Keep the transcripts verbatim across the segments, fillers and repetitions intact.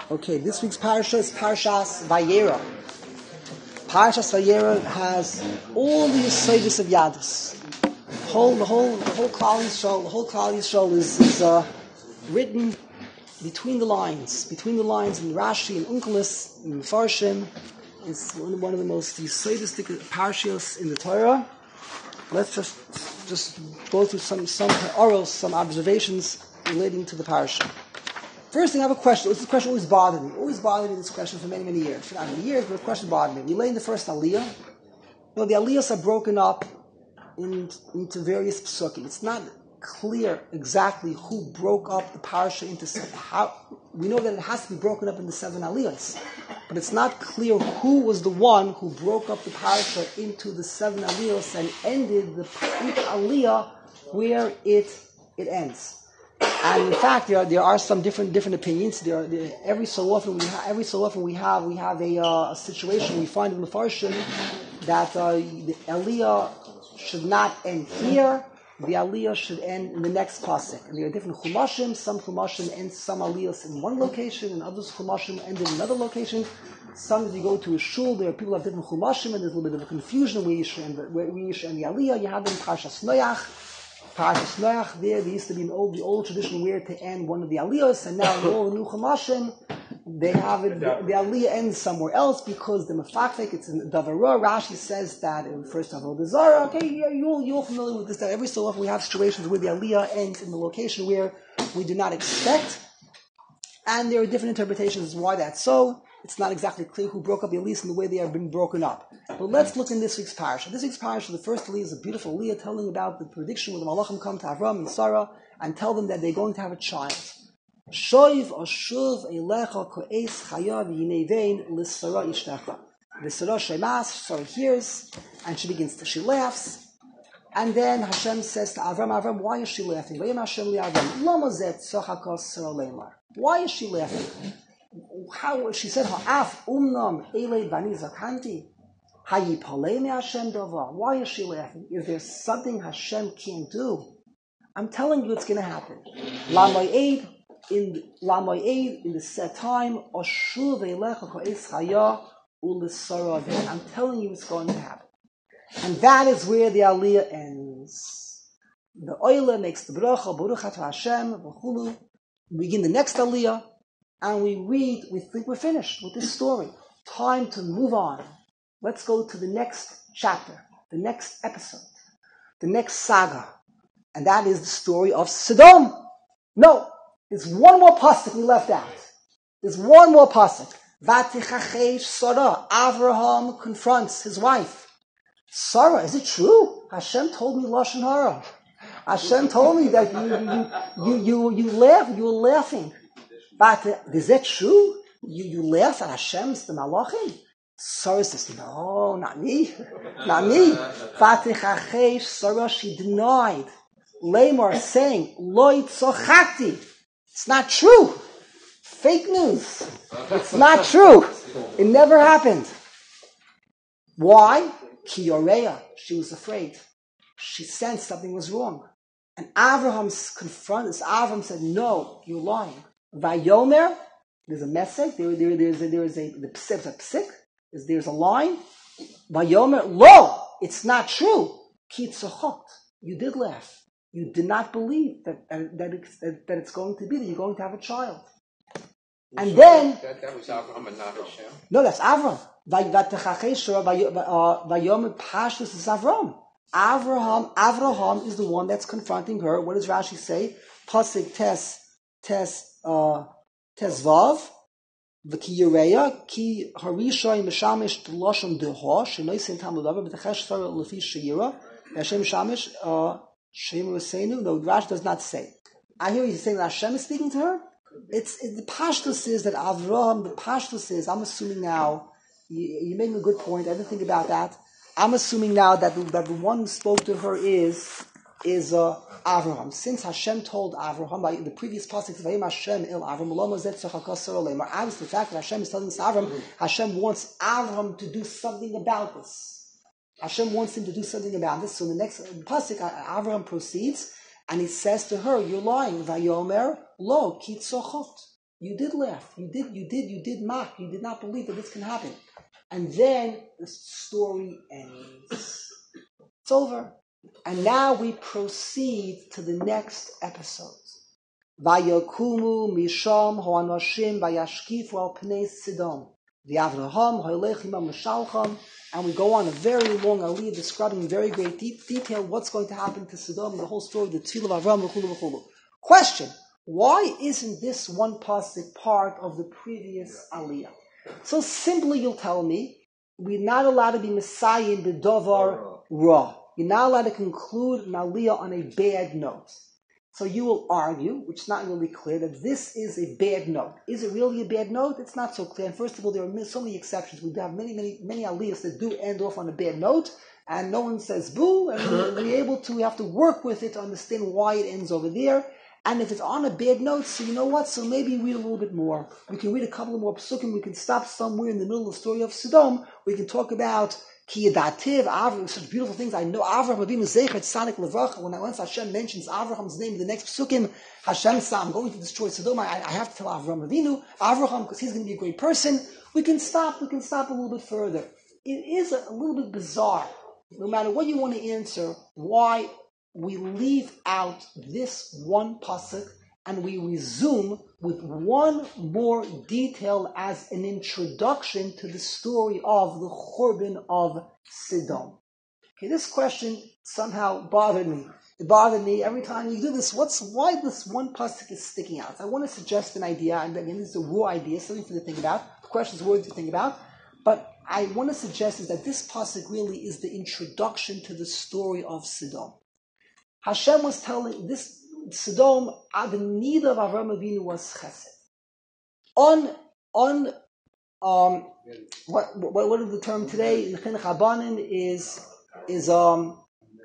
Okay, this week's parasha is Parshas Vayera. Parshas Vayera has all the Yesodis of Yadus. The whole, the whole, the whole Klal Yisrael, the whole Klal Yisrael is, is uh, written between the lines, between the lines in Rashi and Unkelis and Farshim. It's one, one of the most Yesodistic parashas in the Torah. Let's just just go through some some oros, some observations relating to the parasha. First thing, I have a question. This question always bothered me. Always bothered me, this question, for many, many years. For not many years, but the question bothered me. We lay in the first aliyah. You know, the aliyahs are broken up in, into various psukim. It's not clear exactly who broke up the parasha into seven. How, we know that it has to be broken up into seven aliyahs. But it's not clear who was the one who broke up the parasha into the seven aliyahs and ended the each aliyah where it it ends. And in fact, there are, there are some different different opinions. There, are, there every so often we ha- every so often we have we have a, uh, a situation we find in the Farshim that uh, the aliyah should not end here. The aliyah should end in the next pasuk. And there are different chumashim. Some chumashim end some aliyahs in one location, and others chumashim end in another location. Sometimes you go to a shul, there are people who have different chumashim, and there's a little bit of a confusion where you should end the, where you should end the aliyah. You have them in Parshas Noach. Parashas Noach, there, there used to be an old, the old tradition where to end one of the aliyahs, and now in all the new Chumashim, they have it, the, the aliyah ends somewhere else because the mefakfek, it's in Davarah. Rashi says that in the first Avodah Zarah. Okay, you're, you're, you're familiar with this, that every so often we have situations where the aliyah ends in the location where we do not expect, and there are different interpretations as to why that's so. It's not exactly clear who broke up the aliyahs in the way they have been broken up. But let's look in this week's parasha. This week's parasha, the first aliyah is a beautiful aliyah telling about the prediction when the Malachim come to Avram and Sarah and tell them that they're going to have a child. Shoiv ashuv eilecha ko'es chayav yinevein l'sara ishtecha. The Sarah shemas, Sarah hears, and she begins to, she laughs. And then Hashem says to Avram, Avram, why is she laughing? Vayim Hashem li Avram, lama zet tzachakos Sarah leimar. Why is she laughing? How she said, "Ha'af umnam elei bani zakanti, hayipalei me Hashem davar." Why is she laughing? Is there something Hashem can't do? I'm telling you, it's going to happen. Lamoyed in lamoyed in the set time, oshuv eilecha ko'es chaya u'lesara. I'm telling you, it's going to happen, and that is where the aliyah ends. The oila makes the bracha, baruch atah Hashem v'chulu. We begin the next aliyah. And we read, we think we're finished with this story. Time to move on. Let's go to the next chapter, the next episode, the next saga. And that is the story of Sodom. No, there's one more pasuk we left out. There's one more pasuk. Vatichachesh Sarah. Avraham confronts his wife. Sarah, is it true? Hashem told me Lashon Hara. Hashem told me that you you you you, you laugh, you were laughing. But uh, is that true? You you laugh at Hashem's the Malachim? Sarah says, no, not me, not me. Vatichachesh Sarah, she denied. Lamar saying, Loi tzochakti. It's not true. Fake news. It's not true. It never happened. Why? Ki yoreya. She was afraid. She sensed something was wrong. And Avraham confronted us. Avraham said, no, you're lying. Vayomer, there's a message, there, there, there's a, there is a, the psik, a psik, there's, there's a line. Vayomer, lo, it's not true. Ki tzochot, you did laugh. You did not believe that, that, that, it's, that, that it's going to be, that you're going to have a child. And so then... That, that was Avraham and not Hashem? No, that's Avraham. Vayomer Pashtus is Avraham. Avraham, Avraham is the one that's confronting her. What does Rashi say? Pasik tes, tes, Uh, Tezvav, v'ki Yereya, ki harisha yimeshamish t'loshon deho, shenoisin tamudava, v'techesh sarah lefi sheyira, Hashem shamish, Shem Rasenu. No, Rashi does not say. I hear you saying that Hashem is speaking to her. It's it, the pashtus is that Avraham, the pashtus is, I'm assuming now, you, you made a good point, I didn't think about that. I'm assuming now that the, that the one who spoke to her is, is, uh, Avraham. Since Hashem told Avraham by the previous pasuk, "Vayim Hashem el Avram lo zet tzachakos Sarah leimar." Obviously, the fact that Hashem is telling this to Avram, Hashem wants Avram to do something about this. Hashem wants him to do something about this. So the next pasuk, Avraham proceeds and he says to her, "You're lying." Vayomer lo ki tzochot. You did laugh. You did, you did, you did mock. You did not believe that this can happen. And then the story ends. It's over. And now we proceed to the next episode. Vayakumu misham ho'anoshim vayashkifu al pnei Sidom. V'avraham ho'elech imam l'shalcham. And we go on a very long aliyah describing in very great de- detail what's going to happen to Sodom, the whole story, the Tzilah of Avram, v'chulu v'chulu. Question: why isn't this one pasuk part of the previous aliyah? So simply, you'll tell me, we're not allowed to be Messiah b'dovar ra. You're not allowed to conclude an aliyah on a bad note. So you will argue, which is not really clear, that this is a bad note. Is it really a bad note? It's not so clear. And first of all, there are so many exceptions. We have many, many, many aliyahs that do end off on a bad note, and no one says boo, and we're able to, we have to work with it to understand why it ends over there. And if it's on a bad note, so you know what? So maybe read a little bit more. We can read a couple of more psukim. We can stop somewhere in the middle of the story of Sodom. We can talk about Ki Yadativ, Avram, such beautiful things. I know Avraham Avinu Zeichet Tzadik Levacha. When I, once Hashem mentions Avraham's name in the next psukim, Hashem says, I'm going to destroy Sodom. I, I have to tell Avraham Avinu, Avraham, because he's going to be a great person. We can stop. We can stop a little bit further. It is a, a little bit bizarre, no matter what you want to answer, why we leave out this one pasuk and we resume with one more detail as an introduction to the story of the Churban of Sodom. Okay, this question somehow bothered me. It bothered me every time you do this. What's why this one pasuk is sticking out? I want to suggest an idea, and again, this is a raw idea, something for you to think about. The question is worthy to think about, but I want to suggest is that this pasuk really is the introduction to the story of Sodom. Hashem was telling this Sodom, the need of Avraham Avinu was chesed. On, on, um, what, what, what is the term today in Chinuch Habanim is, is, um,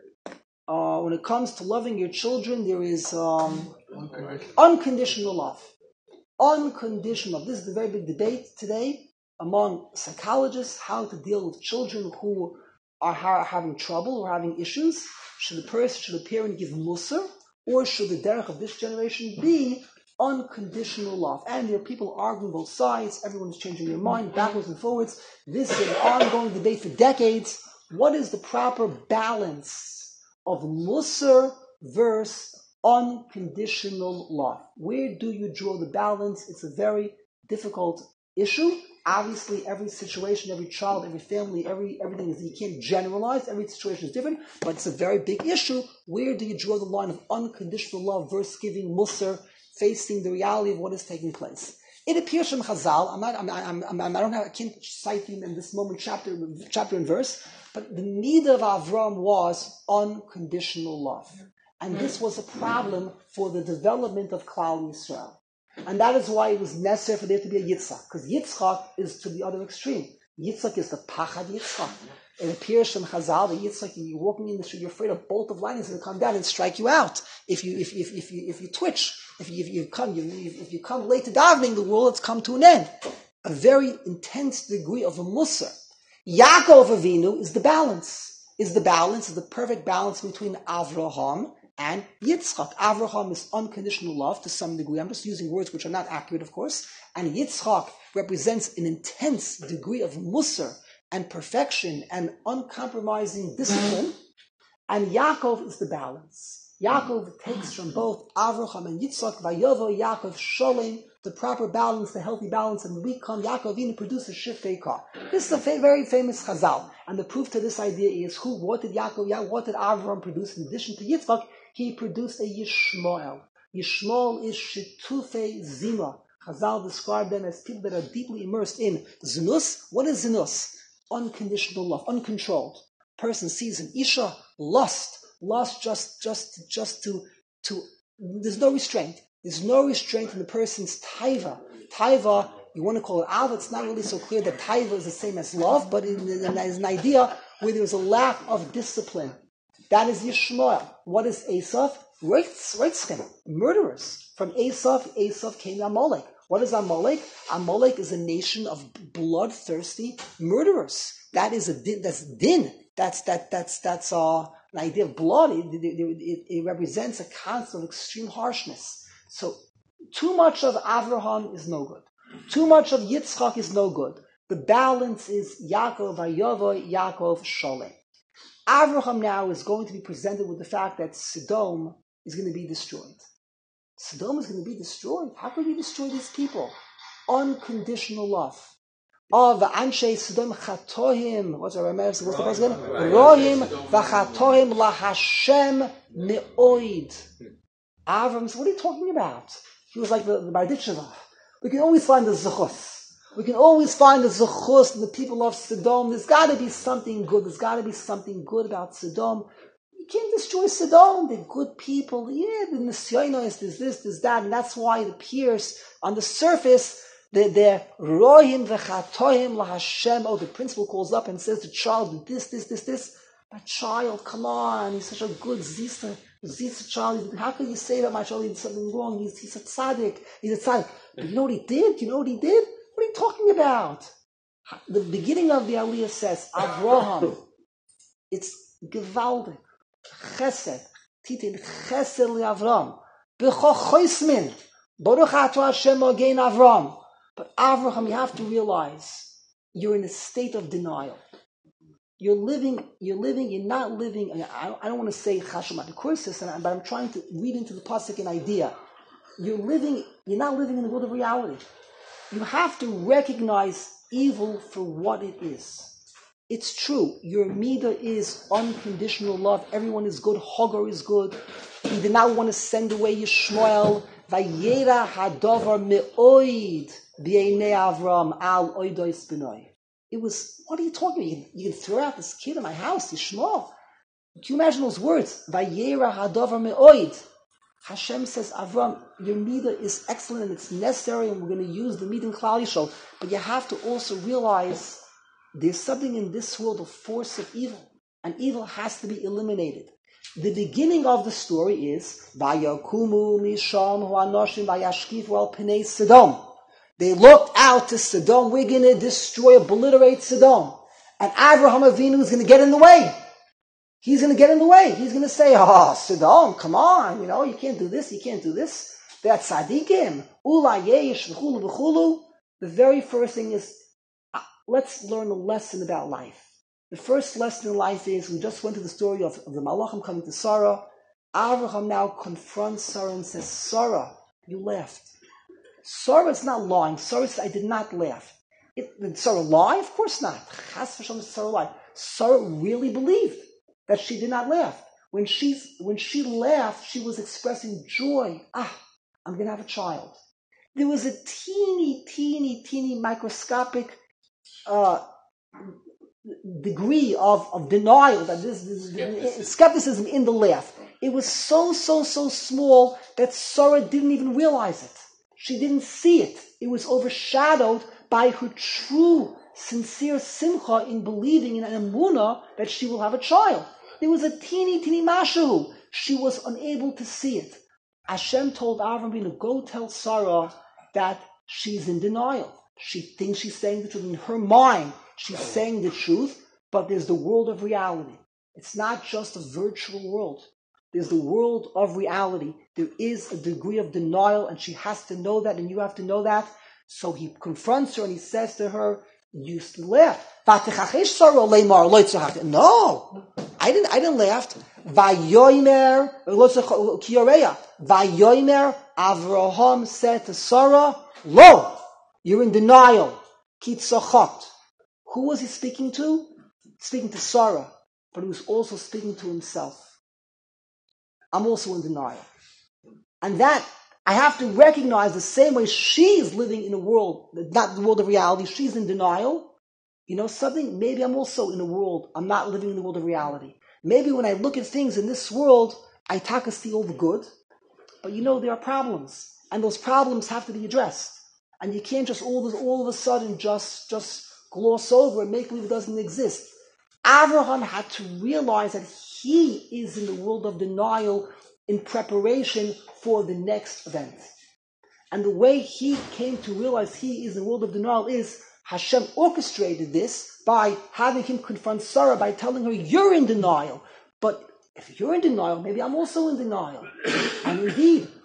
uh, when it comes to loving your children, there is, um, unconditional. unconditional love. Unconditional love. This is the very big debate today among psychologists, how to deal with children who are ha- having trouble or having issues. Should the person, should the parent give musar, or should the derech of this generation be unconditional love? And there are people arguing both sides. Everyone's changing their mind backwards and forwards. This is an ongoing debate for decades. What is the proper balance of musar versus unconditional love? Where do you draw the balance? It's a very difficult issue. Obviously, every situation, every child, every family, every everything is, you can't generalize. Every situation is different, but it's a very big issue. Where do you draw the line of unconditional love versus giving musar, facing the reality of what is taking place? It appears from Chazal. I'm not. I'm. I'm. I'm, I'm I don't have. I can't cite you in this moment, chapter, chapter and verse. But the need of Avram was unconditional love, and this was a problem for the development of Klal Yisrael. And that is why it was necessary for there to be a Yitzchak, because Yitzchak is to the other extreme. Yitzchak is the Pachad Yitzchak. It appears from Chazal that Yitzchak, you're walking in the street, you're afraid a bolt of lightning is going to come down and strike you out. If you if if if you if you twitch, if you if you come you, if you come late to davening, the world has come to an end. A very intense degree of a musar. Yaakov Avinu is the balance. Is the balance is the perfect balance between Avraham and Yitzchak. Avraham is unconditional love to some degree. I'm just using words which are not accurate, of course. And Yitzchak represents an intense degree of musar and perfection and uncompromising discipline. And Yaakov is the balance. Yaakov takes from both Avraham and Yitzchak, Vayovo Yaakov Sholem, the proper balance, the healthy balance, and we come, Yaakov Avinu produces Shiftei Kar. This is a fa- very famous Chazal. And the proof to this idea is who, what did Yaakov, what did Avraham produce in addition to Yitzchak? He produced a Yishmael. Yishmael is Shitufei Zima. Chazal described them as people that are deeply immersed in Zinus. What is Zinus? Unconditional love, uncontrolled. Person sees an Isha, lust. Lust just, just, just to, to, there's no restraint. There's no restraint in the person's taiva. Taiva, you want to call it av, it's not really so clear that taiva is the same as love, but it is an idea where there's a lack of discipline. That is Yishmael. What is Esav? Reitzchem, murderers. From Esav, Esav came Amalek. What is Amalek? Amalek is a nation of bloodthirsty murderers. That is a din, that's din. That's that that's that's uh, an idea of blood. It, it, it, it represents a concept of extreme harshness. So Too much of Avraham is no good. Too much of Yitzchak is no good. The balance is Yaakov Vayavo, Yaakov Sholem. Avraham now is going to be presented with the fact that Sodom is going to be destroyed. Sodom is going to be destroyed. How can we destroy these people? Unconditional love. Of Anshe Sodom Chatohim. What's our What's the first again? Rohim v'Chatohim lahashem me'oid. Avram said, what are you talking about? He was like the, the Barditcheva. We can always find the Zechus. We can always find the Zechus and the people of Sodom. There's got to be something good. There's got to be something good about Sodom. You can't destroy Sodom. They're good people. Yeah, the Nisyonos, there's this, there's that. And that's why it appears on the surface that they're Rohim v'Chatohim lahashem. Oh, the principal calls up and says to the child, this, this, this, this. My child, come on. He's such a good Zista. Zista child. How can you say that my child did something wrong? He's, he's a tzaddik. He's a tzaddik. But you know what he did? You know what he did? What are you talking about? The beginning of the Aliyah says, Avraham, it's gewaldig, chesed, titin chesed li'Avram, b'cho choismin, baruch ato Hashem magen Avram. But Avraham, you have to realize, you're in a state of denial. You're living, you're living, you're not living, I don't, I don't want to say chashamat the kursis, but I'm trying to read into the pasuk an idea. You're living, you're not living in the world of reality. You have to recognize evil for what it is. It's true. Your midah is unconditional love. Everyone is good. Hagar is good. He did not want to send away Yishmael. Vayera hadavar me'oid b'einei Avram al oidois b'noi. It was, what are you talking about? You can, you can throw out this kid in my house, Yishmael. Can you imagine those words? Vayera hadavar me'oid. Hashem says, Avram, your midah is excellent and it's necessary, and we're going to use the midah in Klal Yisrael. But you have to also realize there's something in this world, a force of evil, and evil has to be eliminated. The beginning of the story is Vayakumu misham hu'anoshim vayashkifu al pnei Sodom. They looked out to Sodom. We're going to destroy, obliterate Sodom, and Avraham Avinu is going to get in the way. He's going to get in the way. He's going to say, oh, Sodom, come on, you know, you can't do this, you can't do this. That's tzaddikim. Ula yesh v'chulu v'chulu. The very first thing is, uh, let's learn a lesson about life. The first lesson in life is, we just went to the story of, of the Malachim coming to Sarah. Avraham now confronts Sarah and says, Sarah, you laughed. Sarah is not lying. Sarah says, I did not laugh. It, did Sarah lie? Of course not. Chas v'shalom, Sarah lied. Sarah really believed that she did not laugh. When she, when she laughed, she was expressing joy. Ah, I'm going to have a child. There was a teeny, teeny, teeny microscopic uh, degree of, of denial, that this, this skepticism. skepticism in the laugh. It was so, so, so small that Sarah didn't even realize it. She didn't see it. It was overshadowed by her true, sincere simcha in believing in an emunah that she will have a child. There was a teeny, teeny mashu. She was unable to see it. Hashem told Avram, go tell Sarah that she's in denial. She thinks she's saying the truth. In her mind, she's saying the truth, but there's the world of reality. It's not just a virtual world. There's the world of reality. There is a degree of denial, and she has to know that, and you have to know that. So he confronts her, and he says to her, you laughed. No, I didn't, I didn't laugh. Vayomer, Vayomer, Avraham said to Sarah, Lo, you're in denial. Kitzachot. Who was he speaking to? Speaking to Sarah, but he was also speaking to himself. I'm also in denial. And that, I have to recognize the same way she's living in a world, not the world of reality, she's in denial. You know something? Maybe I'm also in a world, I'm not living in the world of reality. Maybe when I look at things in this world, I take a see all the good. But you know, there are problems. And those problems have to be addressed. And you can't just all of, all of a sudden just, just gloss over and make believe it doesn't exist. Avraham had to realize that he is in the world of denial in preparation for the next event. And the way he came to realize he is in the world of denial is Hashem orchestrated this by having him confront Sarah, by telling her, you're in denial. But if you're in denial, maybe I'm also in denial. And indeed,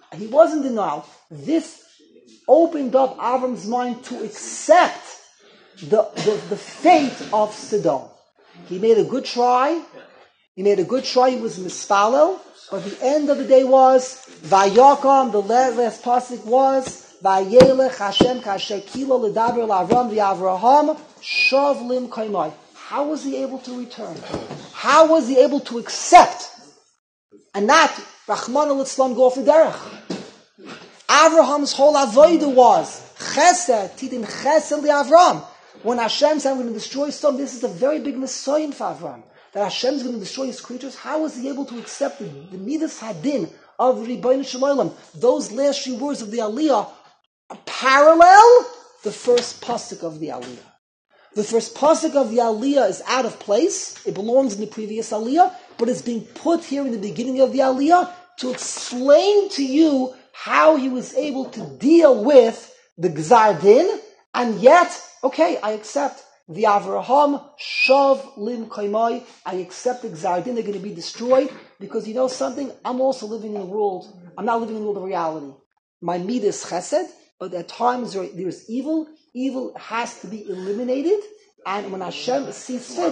He was in denial. This opened up Avram's mind to accept the, the, the fate of Sodom. He made a good try. He made a good try. He was mispalel. But the end of the day was, Vayakam, the last pasuk was, Vayelech Hashem kasher kilo ledaber l'Avram v'Avraham shavlim kaimai. How was he able to return? How was he able to accept and not, Rachmana litzlan, go off the derech? Avraham's whole avodah was, Chesed, Tidin Chesed li'Avram. When Hashem said, I'm going to destroy Sodom, this is a very big Messiah for Avram. That Hashem is going to destroy his creatures. How was he able to accept the, the Midas Hadin of Ribono Shel Olam? Those last few words of the Aliyah parallel the first pasuk of the Aliyah. The first pasuk of the Aliyah is out of place. It belongs in the previous Aliyah, but it's being put here in the beginning of the Aliyah to explain to you how he was able to deal with the Gzar Din, and yet, okay, I accept. The Avraham Shav Lim Kaimai, I accept the Gzar Din, they're going to be destroyed, because you know something? I'm also living in the world, I'm not living in the world of reality. My midah is chesed, but at times there, there's evil. Evil has to be eliminated, and when Hashem sees fit,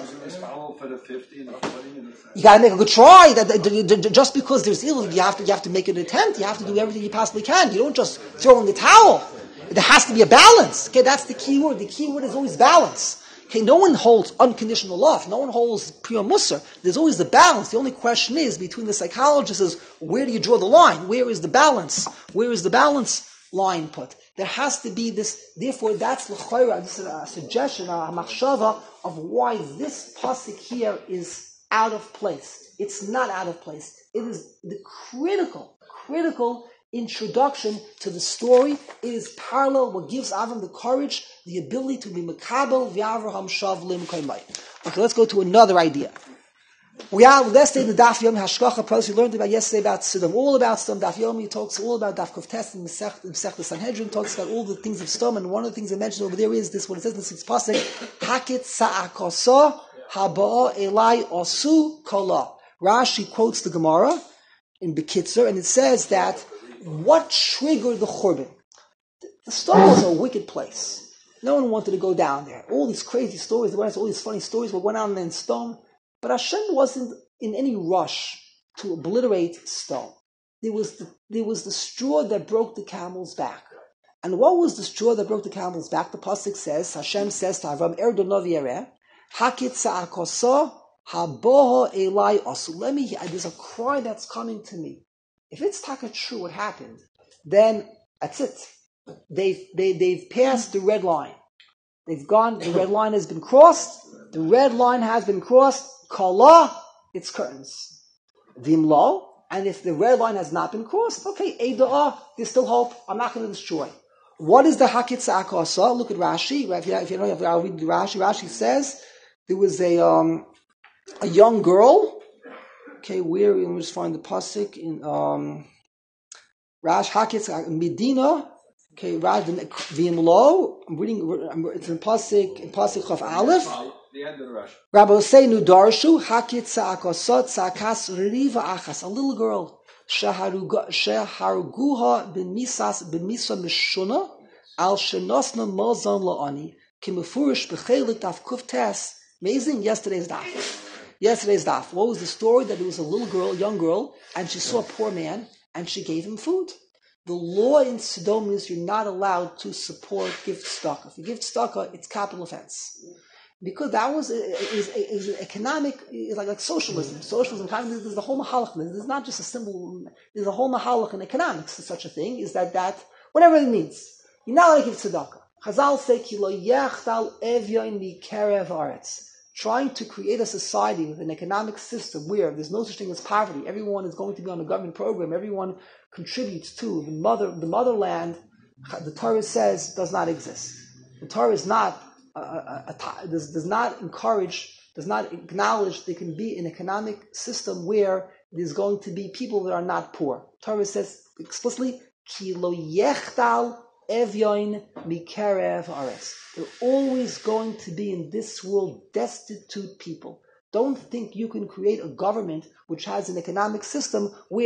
you got to make a good try. That, that, just because there's evil, you have to you have to make an attempt. You have to do everything you possibly can. You don't just throw in the towel. There has to be a balance. Okay, that's the key word. The key word is always balance. Okay, no one holds unconditional love. No one holds pure musar. There's always the balance. The only question is, between the psychologists, is where do you draw the line? Where is the balance? Where is the balance line put? There has to be this, therefore that's l'chayra, this is a suggestion, a machshava of why this pasuk here is out of place. It's not out of place. It is the critical, critical introduction to the story. It is parallel, what gives Avram the courage, the ability to be makabel v'Avraham shav lim kaimai. Okay, let's go to another idea. We are, let's say the Daf Yomi Hashkacha post we learned about yesterday about Sodom, all about Sodom. Daf Yomi talks all about Daf Kuftes and Mesech the Sanhedrin talks about all the things of Sodom, and one of the things I mentioned over there is this, what it says in the sixth pasuk, Hakit Sa'akosa Haba'a Elai Osu Kola. Rashi quotes the Gemara in Bekitzer, and it says that what triggered the Churban? The Sodom was a wicked place. No one wanted to go down there. All these crazy stories, all these funny stories what went on there in Sodom. But Hashem wasn't in any rush to obliterate Sodom. There was the, there was the straw that broke the camel's back. And what was the straw that broke the camel's back? The pasuk says, Hashem says to Avram, Er Donov Yereh, Hakit Sa'akosa Haboho Elai Osu. Let me hear, there's a cry that's coming to me. If it's taka true what happened, then that's it. They've, they, they've passed the red line. They've gone, the red line has been crossed. The red line has been crossed. Kala, it's curtains. Vimlo, and if the red line has not been crossed, okay, Eida'ah, there's still hope. I'm not going to destroy. What is the Hakit Sa'akosa? Look at Rashi. If you, if you don't have to read Rashi, Rashi says there was a um, a young girl. Okay, where, let me just find the pasuk in um, Rash Hakit Medina. Okay, Rash Vimlo. I'm reading. It's in pasuk in pasuk of Aleph. The end of the rush. Rabbi Hosseinu Darshu Hakit Sa'akosot Sa'akas Riva Achas. A little girl Sheharuguha b'misas b'misa mishuna al shenosna mozon la'ani kimufurish b'chelik daf kuftes. Amazing. Yesterday's daf. Yesterday's daf. What was the story? That there was a little girl, a young girl, and she saw a poor man, and she gave him food. The law in Sodom is you're not allowed to support gift tzedakah. If you give tzedakah, it's capital offense. Because that was is, is, is economic, is like, like socialism. Socialism, there's the whole mahalach. This is not just a symbol. There's a whole mahalach in economics. Such a thing is that that whatever it means. You're not allowed to give tzedakah. Chazal say kilo yachtal evyoin mikerev aretz. Trying to create a society with an economic system where there's no such thing as poverty. Everyone is going to be on a government program. Everyone contributes to the mother, the motherland. The Torah says does not exist. The Torah is not. Uh, uh, uh, does, does not encourage, does not acknowledge there can be an economic system where there's going to be people that are not poor. Torah says explicitly, Ki lo yechtal evyoin mikerev aretz. They're always going to be in this world destitute people. Don't think you can create a government which has an economic system where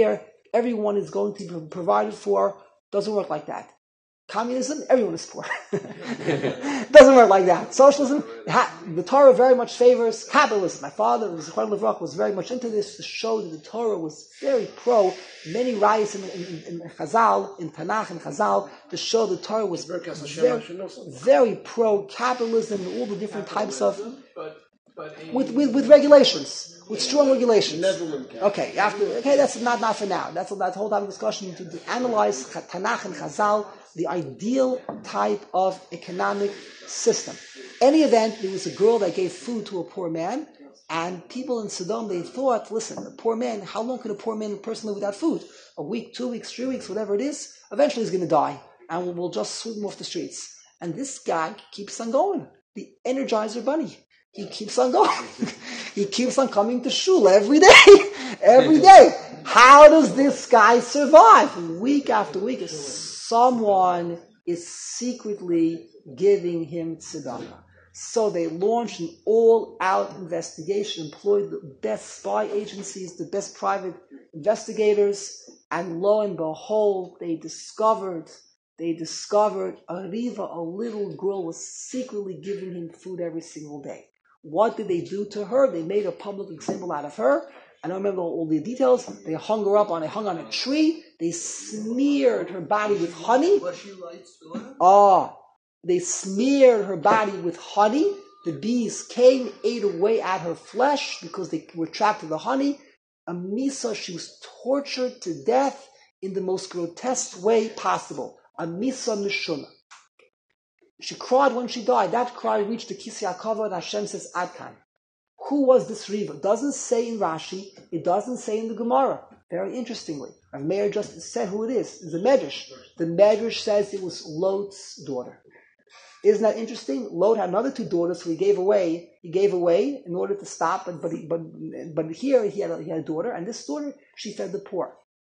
everyone is going to be provided for. Doesn't work like that. Communism, everyone is poor. Doesn't work like that. Socialism, the Torah very much favors capitalism. My father, Zichron Levrach, was very much into this to show that the Torah was very pro. Many riots in, in, in Chazal, in Tanakh and Chazal, to show the Torah was very, very pro capitalism and all the different types of, with, with, with regulations, with strong regulations. Okay, after, okay, that's not, not for now. That's, that's a whole other discussion to, to analyze Tanakh and Chazal, the ideal type of economic system. Any event, there was a girl that gave food to a poor man, and people in Sodom, they thought, listen, a poor man, how long can a poor man, person live without food? A week, two weeks, three weeks, whatever it is, eventually he's going to die, and we'll, we'll just sweep him off the streets. And this guy keeps on going. The Energizer Bunny. He keeps on going. He keeps on coming to shul every day. Every day. How does this guy survive? Week after week, someone is secretly giving him tzedakah. So they launched an all-out investigation, employed the best spy agencies, the best private investigators, and lo and behold, they discovered, they discovered a Riva, a little girl, was secretly giving him food every single day. What did they do to her? They made a public example out of her. I don't remember all the details. They hung her up on, they hung on a tree. They smeared her body with honey. Oh, they smeared her body with honey. The bees came, ate away at her flesh because they were trapped in the honey. Amisa, she was tortured to death in the most grotesque way possible. Amisa Mishuna. She cried when she died. That cry reached the Kisei HaKavod, and Hashem says, Adkan. Who was this Riva? It doesn't say in Rashi. It doesn't say in the Gemara. Very interestingly. Rav Meir just said who it is. It's the Medrash. The Medrash says it was Lot's daughter. Isn't that interesting? Lot had another two daughters, so he gave away. He gave away in order to stop, but but he, but, but here he had, a, he had a daughter, and this daughter, she fed the poor.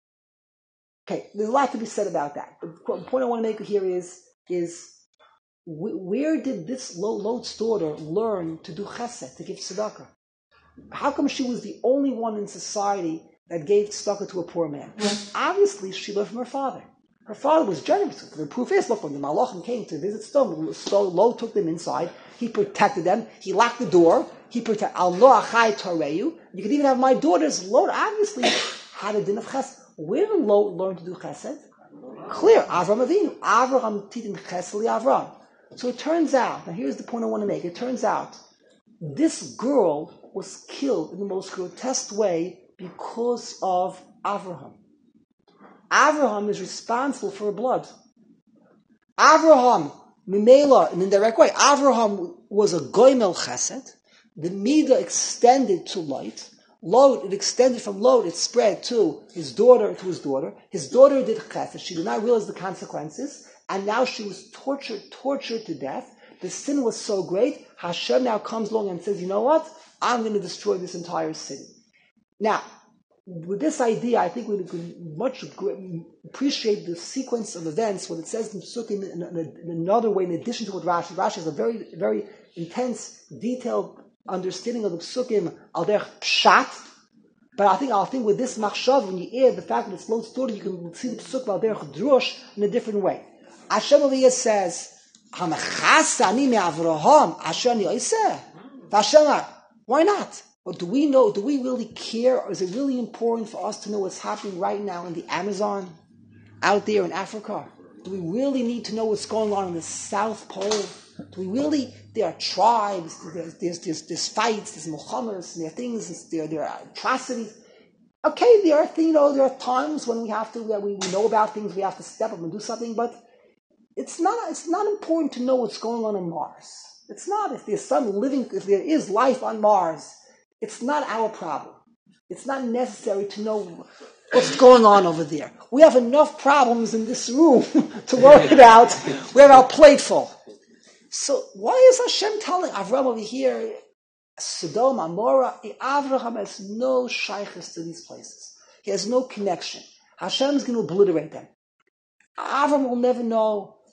Okay, there's a lot to be said about that. But the point I want to make here is, is where did this Lot's daughter learn to do chesed, to give tzedakah? How come she was the only one in society that gave tzedakah to a poor man? Obviously, she learned from her father. Her father was generous. The proof is, look, when the Malachim came to visit Sodom, so Lot took them inside. He protected them. He locked the door. He protected. Al lo achai tareyu. You could even have my daughters. Lot obviously had a din of chesed. Where did Lot learn to do chesed? Clear. Avram Avinu. Avraham titin chesed li Avram. So it turns out, now here's the point I want to make. It turns out this girl was killed in the most grotesque way because of Avraham. Avraham is responsible for her blood. Avraham, Mimela, in an indirect way, Avraham was a goymel chesed. The midah extended to Lot. Lot, it extended from Lot, it spread to his daughter, to his daughter. His daughter did chesed. She did not realize the consequences. And now she was tortured, tortured to death. The sin was so great, Hashem now comes along and says, you know what? I'm going to destroy this entire city. Now, with this idea, I think we can much appreciate the sequence of events, what it says in Psukim in, in, in another way, in addition to what Rashi. Rashi has a very, very intense, detailed understanding of the Psukim, al derech pshat. But I think, I think with this machshav, when you add the fact that it's Lot's daughter, you can see the Psukim al derech drush in a different way. Hashem over here says, "Hamachasani me Avraham Hashem Yoseh." Hashem, why not? But do we know? Do we really care? Or is it really important for us to know what's happening right now in the Amazon, out there in Africa? Do we really need to know what's going on in the South Pole? Do we really? There are tribes. There's there's there's, there's fights. There's milchamas. There are things. There there are atrocities. Okay, there are you know there are times when we have to we we know about things. We have to step up and do something, but. It's not, it's not important to know what's going on on Mars. It's not if there's some living, if there is life on Mars. It's not our problem. It's not necessary to know what's going on over there. We have enough problems in this room to worry about. We have our plate full. So why is Hashem telling Avram over here, Sodom, Amorah, Avraham has no shaykhs to these places. He has no connection. Hashem is going to obliterate them. Avram will never know.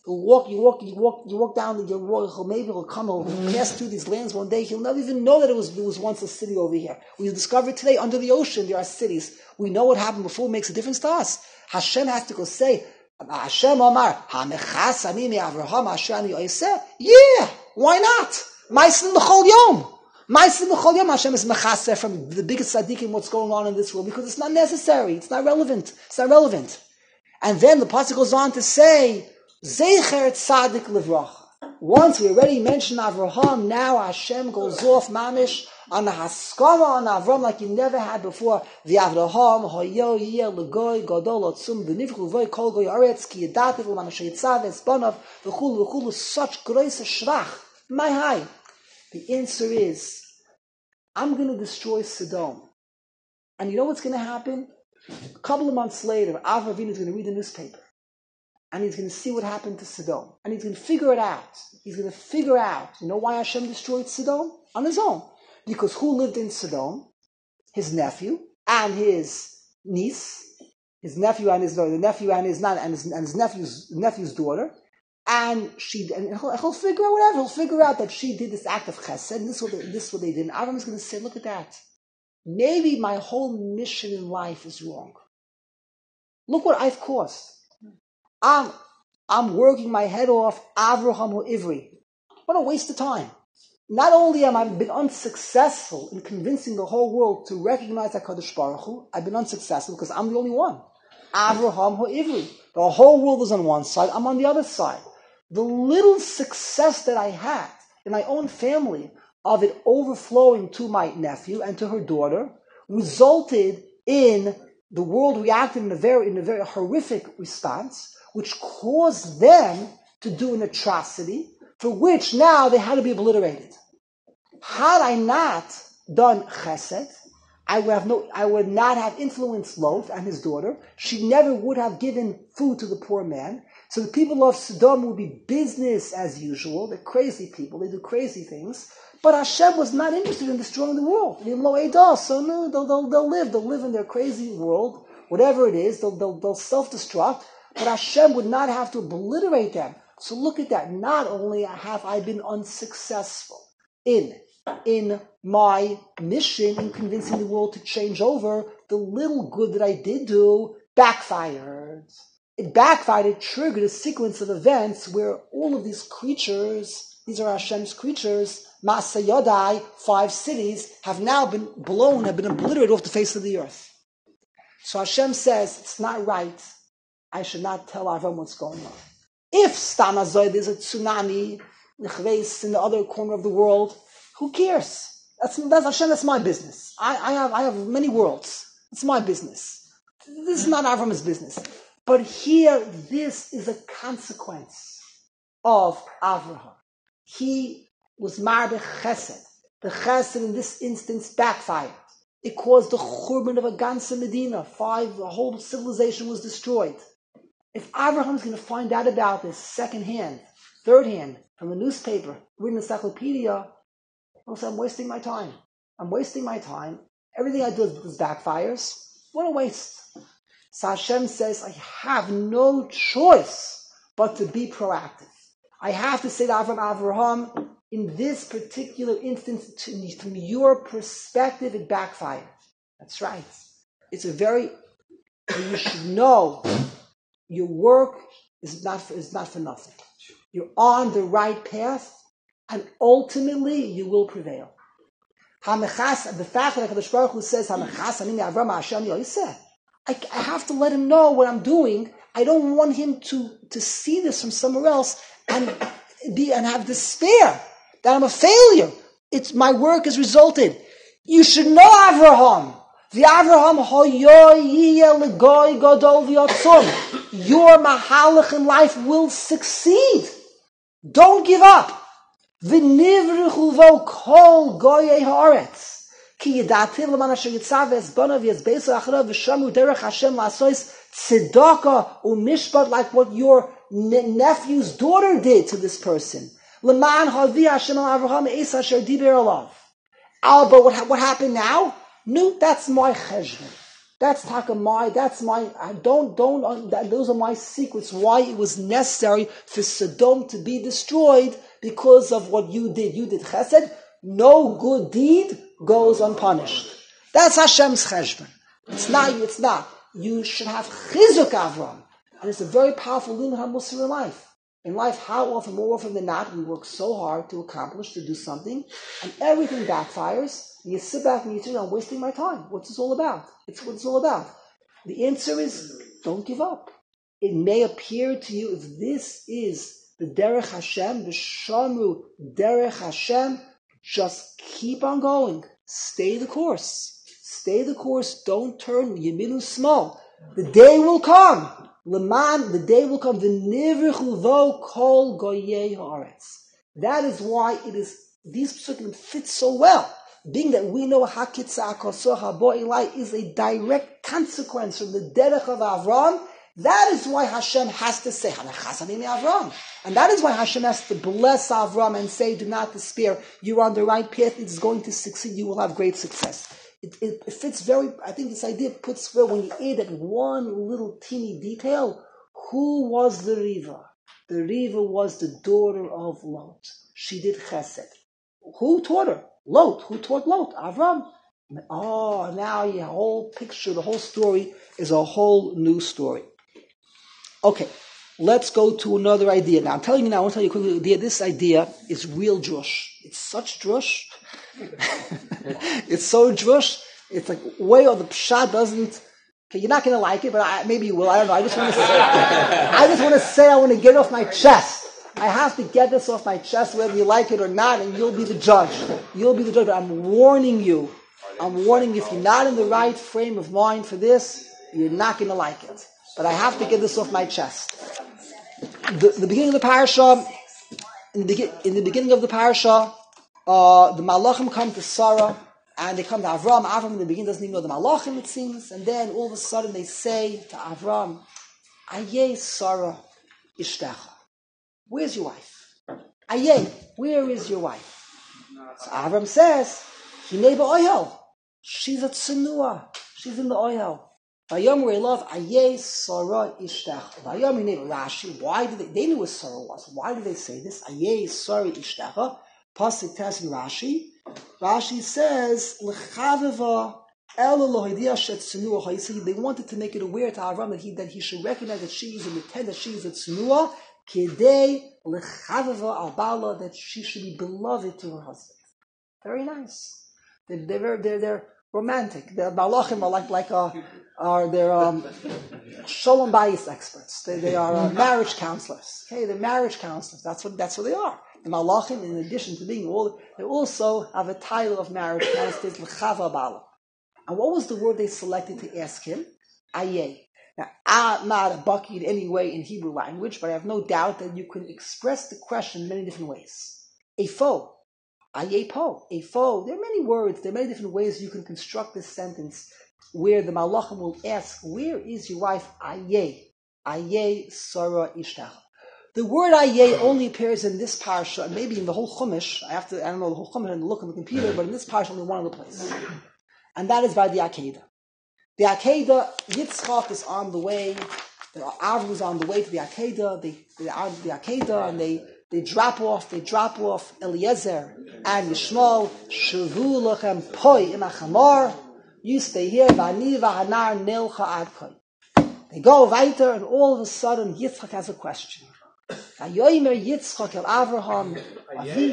He'll walk, you walk, you walk, you walk down the road. He'll maybe he'll come, he'll pass through these lands one day. He'll never even know that it was, there was once a city over here. We discovered today under the ocean there are cities. We know what happened before. It makes a difference to us. Hashem has to go say, Hashem Omar, Hamechas ani mi Avraham asher ani Yosef. Yeah, why not? Ma'asim l'chol yom. Ma'asim l'chol yom. Hashem is mechaseh from the biggest tzaddikim what's going on in this world because it's not necessary. It's not relevant. It's not relevant. And then the pasuk goes on to say, Zecher tzaddik livracha. Once we already mentioned Avraham, now Hashem goes off mamish on the haskama on Avram like you never had before. The Avraham hoyo yeh legoy gadol otzum v'nivchu v'oy kol goy aretz ki yedativ l'manashe yitzav esbanav v'chulu v'chulu such groise shvach. My high. The answer is, I'm going to destroy Sodom. And you know what's going to happen? A couple of months later, Avraham Avinu is going to read the newspaper. And he's going to see what happened to Sodom. And he's going to figure it out. He's going to figure out, you know why Hashem destroyed Sodom? On his own. Because who lived in Sodom? His nephew and his niece. His nephew and his the nephew and his and his, and his nephew's nephew's daughter. And she and he'll, he'll figure out whatever. He'll figure out that she did this act of chesed. And this is what they, this is what they did. And Avraham is going to say, look at that. Maybe my whole mission in life is wrong. Look what I've caused. I'm, I'm working my head off, Avraham or Ivri. What a waste of time. Not only am I been unsuccessful in convincing the whole world to recognize HaKadosh Baruch Hu, I've been unsuccessful because I'm the only one. Avraham or Ivri. The whole world is on one side, I'm on the other side. The little success that I had in my own family of it overflowing to my nephew and to her daughter resulted in the world reacting in a very, in a very horrific response, which caused them to do an atrocity for which now they had to be obliterated. Had I not done chesed, I would have no, I would not have influenced Lot and his daughter. She never would have given food to the poor man. So the people of Sodom would be business as usual. They're crazy people. They do crazy things. But Hashem was not interested in destroying the world. So no, they'll, they'll, they'll live. They'll live in their crazy world. Whatever it is, they'll, they'll, they'll self-destruct. But Hashem would not have to obliterate them. So look at that. Not only have I been unsuccessful in, in my mission in convincing the world to change over, the little good that I did do backfired. It backfired. It triggered a sequence of events where all of these creatures, these are Hashem's creatures, Masa Yodai, five cities, have now been blown, have been obliterated off the face of the earth. So Hashem says, it's not right. I should not tell Avram what's going on. If Stanazoy, there's a tsunami, Nechveis, in the other corner of the world, who cares? That's, that's Hashem, that's my business. I, I have I have many worlds. It's my business. This is not Avram's business. But here, this is a consequence of Avraham. He was Marbech Chesed. The Chesed in this instance backfired. It caused the Churban of a ganze Medina. Five, the whole civilization was destroyed. If Avraham is going to find out about this second hand, third hand, from a newspaper, read an encyclopedia, I'll say, I'm wasting my time. I'm wasting my time. Everything I do is backfires. What a waste. So Hashem says, I have no choice but to be proactive. I have to say to Avram, Avraham, in this particular instance, to, from your perspective, it backfired. That's right. It's a very, you should know your work is not for, is not for nothing. You're on the right path, and ultimately you will prevail. Hamechas, the fact that HaKadosh Baruch Hu says, Hamechas, Ani Avram Hashem Yoseh. I, I have to let him know what I'm doing. I don't want him to, to see this from somewhere else and be and have despair that I'm a failure. It's my work has resulted. You should know Avraham. The Avraham hoyoyiyeh legoy gadol v'yotzum. Your mahalach in life will succeed. Don't give up. V'nivruchu vo kol goyei haaretz. Ki yedativ l'man asher yitzav esbanav yezbesu acharav v'shamu derech Hashem la'asos tzedakah u'mishpat, like what your ne- nephew's daughter did to this person. L'man havi Hashem al Avraham eis asher diber alav. Oh, but what, what happened now? No, that's my cheshbon. That's taka my, that's my, I don't, don't, that, those are my secrets, why it was necessary for Sodom to be destroyed because of what you did. You did chesed. No good deed goes unpunished. That's Hashem's cheshbon. It's not, it's not. You should have chizuk Avram. And it's a very powerful limud hamusar in life. In life, how often, more often than not, we work so hard to accomplish, to do something, and everything backfires, and you sit back and you think, I'm wasting my time. What's this all about? It's what it's all about. The answer is, don't give up. It may appear to you, if this is the derech Hashem, the shamru derech Hashem, just keep on going. Stay the course. Stay the course. Don't turn yeminu small. The day will come. Leman, the day will come. V'nivrichu vo kol goyei haaretz. That is why it is, these psukim fit so well. Being that we know hakitza akosoh habo ilai is a direct consequence from the derech of Avram. That is why Hashem has to say, Avram. And that is why Hashem has to bless Avram and say, do not despair. You're on the right path. It's going to succeed. You will have great success. It, it, it fits very, I think this idea puts well, when you add that one little teeny detail, who was the Riva? The Riva was the daughter of Lot. She did chesed. Who taught her? Lot. Who taught Lot? Avram. Oh, now your whole picture, the whole story is a whole new story. Okay, let's go to another idea. Now, I'm telling you now, I want to tell you quickly, idea. This idea is real drush. It's such drush. It's so drush. It's like way or the pshat doesn't. Okay, you're not going to like it, but I, maybe you will. I don't know. I just want to say. I just want to say. I want to get it off my chest. I have to get this off my chest, whether you like it or not, and you'll be the judge. You'll be the judge. But I'm warning you. I'm warning you. If you're not in the right frame of mind for this, you're not going to like it. But I have to get this off my chest. The, the beginning of the parasha, in the, in the beginning of the parasha, uh, the malachim come to Sarah, and they come to Avram. Avram in the beginning doesn't even know the malachim, it seems. And then all of a sudden they say to Avram, Ayeh Sarah Ishtecha. Where's your wife? Ayeh, where is your wife? So Avram says, Hinei ba'ohel. She's at Tsunua. She's in the oil. Vayomrei love Ayeh Sarah Ishtecha. Vayomrei Rashi. Why did they? They knew what Sarah was. Why did they say this? Ayeh Sarah Ishtecha. Pasuk tells in Rashi. Rashi says L'chaveva El Elohidiyah Shet Tsunua. They wanted to make it aware to Avram that he that he should recognize that she is in the tent, that she is a Tsunua. Kedei L'chaveva Al Bala, that she should be beloved to her husband. Very nice. They're they're they're, they're romantic. The malachim are like like a, are they're um, shalom bayis experts. They they are uh, marriage counselors. Okay, they're marriage counselors. That's what that's what they are. The malachim, in addition to being all, they also have a title of marriage counselors, l'chava bala. And what was the word they selected to ask him? Ayeh. Now, I'm not a baki in any way in Hebrew language, but I have no doubt that you can express the question in many different ways. Efo. Ayeh po, efo. There are many words, there are many different ways you can construct this sentence where the malachim will ask, where is your wife? Ayeh. Ayeh Sarah Ishtecha. The word Ayeh only appears in this parsha, and maybe in the whole Chumash. I have to, I don't know the whole Chumash and look on the computer, but in this parsha only one other place. And that is by the Akedah. The Akedah, Yitzchak is on the way, the Avram is on the way to the Akedah, they, they are the Akedah, and they They drop off, they drop off Eliezer and Yishmael, Shavu lachem poi im achamar, you stay here, v'ani v'hanar nilcha adkoi. They go weiter, and all of a sudden Yitzchak has a question. Vayomer Yitzchak el Avraham, Avi.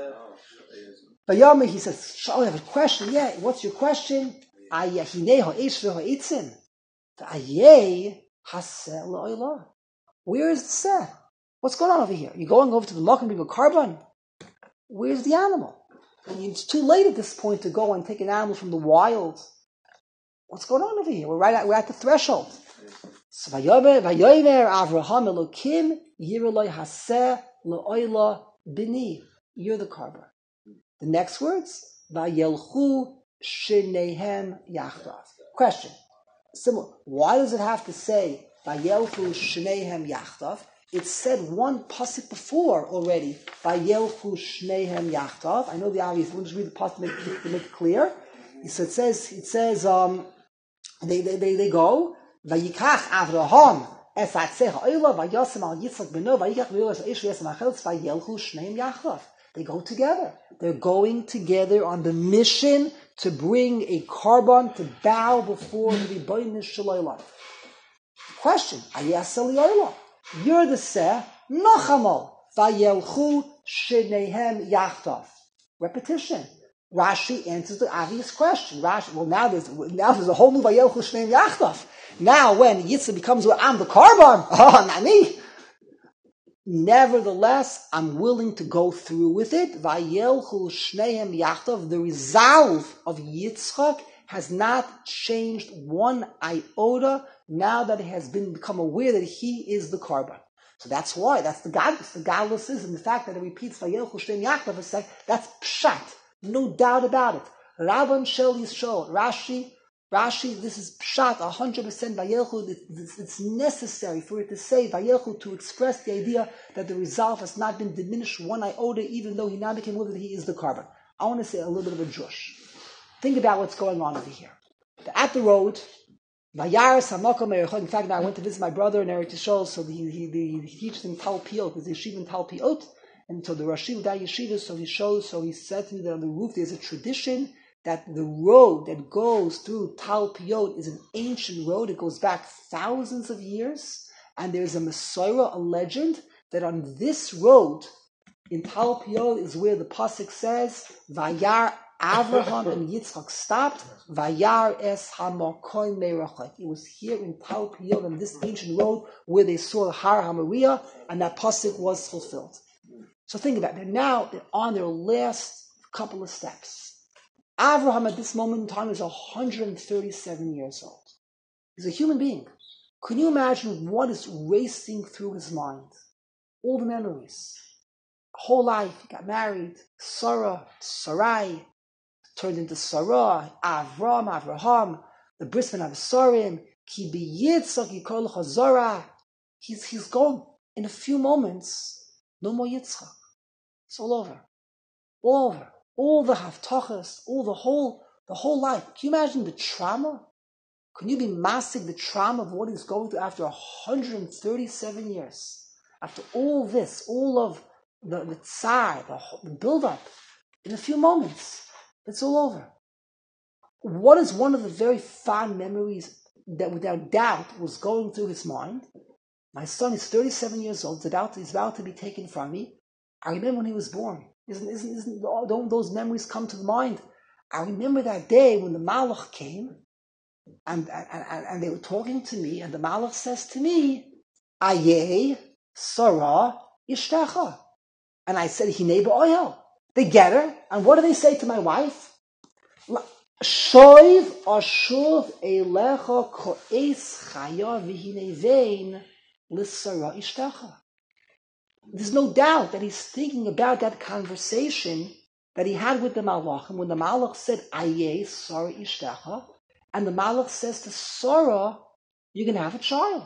Vayomer, he says, oh, I have a question, yeah, what's your question? Ayahinei ha'esh v'ha'etzin. V'ayeh haseh la'olah. Where is the seh? What's going on over here? You're going over to the Makom being a carbon? Where's the animal? It's too late at this point to go and take an animal from the wild. What's going on over here? We're right at, we're at the threshold. So Vayomer Avraham Elokim Yireloi Haseh Lo'oila Bini. You're the carbon. The next words, Vayelchu Shnehem Yachdav. Question. Similar. Why does it have to say Vayelchu Shnehem Yachdav? It's said one pasuk before already. Vayelchu Shnehem Yachdav. I know the obvious. We'll just read the pasuk to make, to make it clear. So it says, it says, um, they, they, they, they go, Vayikach Avraham es atzech ha'olah vayasem al Yitzchak beno vayikach v'yolas ish v'yasem ha'chelz vayelchu shneim yachdav. They go together. They're going together on the mission to bring a carbon to bow before the Ribono Shel Olam. Question: Ayasel Yola. You're the seh Nachamol vayelchu shnehem yachdav. Repetition. Rashi answers the obvious question. Rashi, well, now there's now there's a whole new vayelchu shneim yachdav. Now, when Yitzchak becomes, well, I'm the carbon, oh, not me. Nevertheless, I'm willing to go through with it. Vayelchu shnehem yachdav. The resolve of Yitzchak has not changed one iota now that he has been become aware that he is the carbon. So that's why, that's the godless, the godless is, and the fact that it repeats Vayelchu shnehem yachdav a sec, that's pshat. No doubt about it. Rabban Shel Yisrael, Rashi, Rashi, this is pshat, one hundred percent Vayelchu. It's, it's necessary for it to say Vayelchu to express the idea that the resolve has not been diminished one iota, even though he now became aware that he is the carbon. I want to say a little bit of a drush. Think about what's going on over here. At the road, Vayaris Hamakom Erecha. In fact, now I went to visit my brother in Eretz Yisrael, so he, he, he, he teaches in Talpiot, because the yeshiva in Talpiot, and so the Rashi of that yeshiva, so he shows, so he said to me that on the roof there's a tradition that the road that goes through Talpiot is an ancient road. It goes back thousands of years. And there's a Mesorah, a legend, that on this road in Talpiot is where the pasuk says, Vayar Avraham and Yitzchak stopped, Vayar es hamakoy merachot. It was here in Talpiot on this ancient road where they saw Har HaMoriah, and that pasuk was fulfilled. So think about it. They're now they're on their last couple of steps. Avraham at this moment in time is one hundred thirty-seven years old. He's a human being. Can you imagine what is racing through his mind? All the memories. Whole life. He got married. Sarah, Sarai, turned into Sarah, Avram, Avraham, the brisman of Sarim, Ki biyitzak yikol chazara. He's he's going in a few moments. No more Yitzchak. It's all over. All over. All the haftachas, all the whole, the whole life. Can you imagine the trauma? Can you be masking the trauma of what he's going through after one hundred thirty-seven years? After all this, all of the, the tsar, the, the build-up, in a few moments, it's all over. What is one of the very fond memories that without doubt was going through his mind? My son is thirty-seven years old, he's about, he's about to be taken from me. I remember when he was born. Isn't, isn't, isn't, don't those memories come to the mind? I remember that day when the Malach came, and, and, and they were talking to me, and the Malach says to me, Ayeh, Sarah, Ishtecha. And I said, Hinei ba'oyel. They get her, and what do they say to my wife? Shoiv ashuv elecha ko'es chaya v'hinei vein l'Sarah Ishtecha. There's no doubt that he's thinking about that conversation that he had with the Malachim when the Malach said, Ayeh, Sarah Ishtecha, and the Malach says to Sarah, you're going to have a child.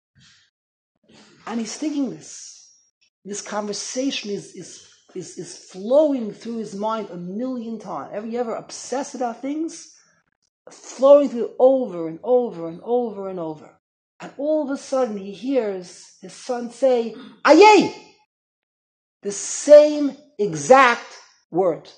And he's thinking this. This conversation is, is, is, is flowing through his mind a million times. Ever, you ever obsess about things? Flowing through over and over and over and over. And all of a sudden he hears his son say, Ayeh! The same exact word.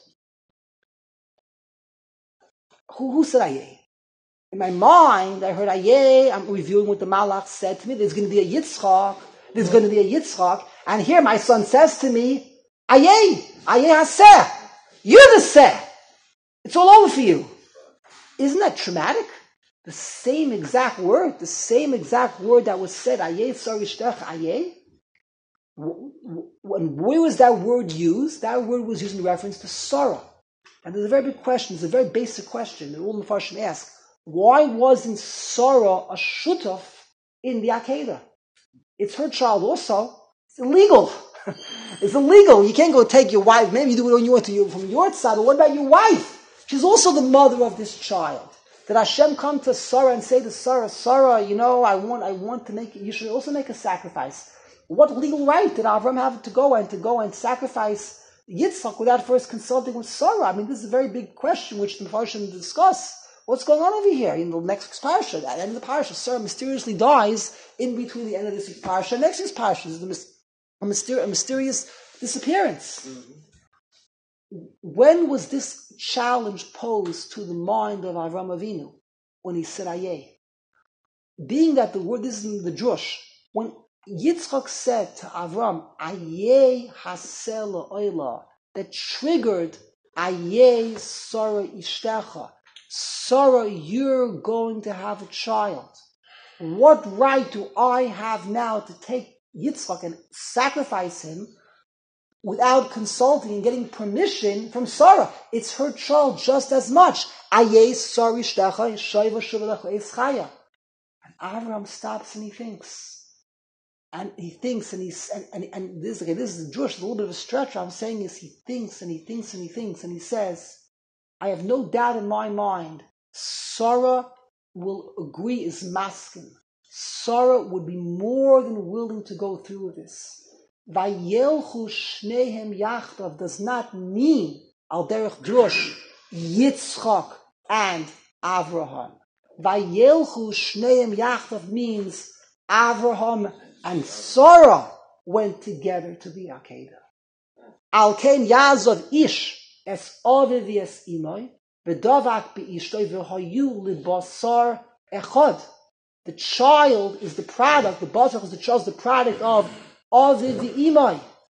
Who, who said Ayeh? In my mind, I heard Ayeh, I'm reviewing what the Malach said to me, there's going to be a Yitzchak, there's going to be a Yitzchak, and here my son says to me, Ayeh, Ayeh haseh, you're the seh, it's all over for you. Isn't that traumatic? The same exact word, the same exact word that was said, Ayeh, sorry, shtech, Ayeh. When, where was that word used? That word was used in reference to Sarah. And there's a very big question, it's a very basic question that all the Mepharshim ask. Why wasn't Sarah a shutaf in the Akedah? It's her child also. It's illegal. It's illegal. You can't go take your wife. Maybe you do it when you want to from your side, but what about your wife? She's also the mother of this child. Did Hashem come to Sarah and say to Sarah, Sarah, you know, I want, I want to make, you should also make a sacrifice. What legal right did Avram have to go and to go and sacrifice Yitzchak without first consulting with Sarah? I mean, this is a very big question which the Mepharshim discuss. What's going on over here? In the next parsha, at the end of the parsha, Sarah mysteriously dies in between the end of this week's parsha and next week's parsha. There's a, myster- a mysterious disappearance. Mm-hmm. When was this challenge posed to the mind of Avram Avinu? When he said Ayeh. Being that the word, this is in the Drush, when Yitzchak said to Avram, Ayeh hasel oila, that triggered Ayeh Sarah Ishtecha, Sarah, you're going to have a child. What right do I have now to take Yitzchak and sacrifice him without consulting and getting permission from Sarah? It's her child just as much. Ayeh Sarah Ishtecha, Shaiva Shuvalecha Eischaya. And Avram stops and he thinks. And he thinks and he's, and, and, and this, okay, this is Jewish, a little bit of a stretch. What I'm saying is he thinks and he thinks and he thinks and he says, I have no doubt in my mind, Sarah will agree is maskin. Sarah would be more than willing to go through with this. Vayelchu shnehem yachdav does not mean al derech drush Yitzchak and Avraham. Vayelchu shnehem yachdav means Avraham and Sarah went together to the Akedah. Al ken yazov ish es aviv es imoy v'davak be'ishtoi v'hayu libasar echad. The child is the product, the basar is the child is the product of aviv v'imoy.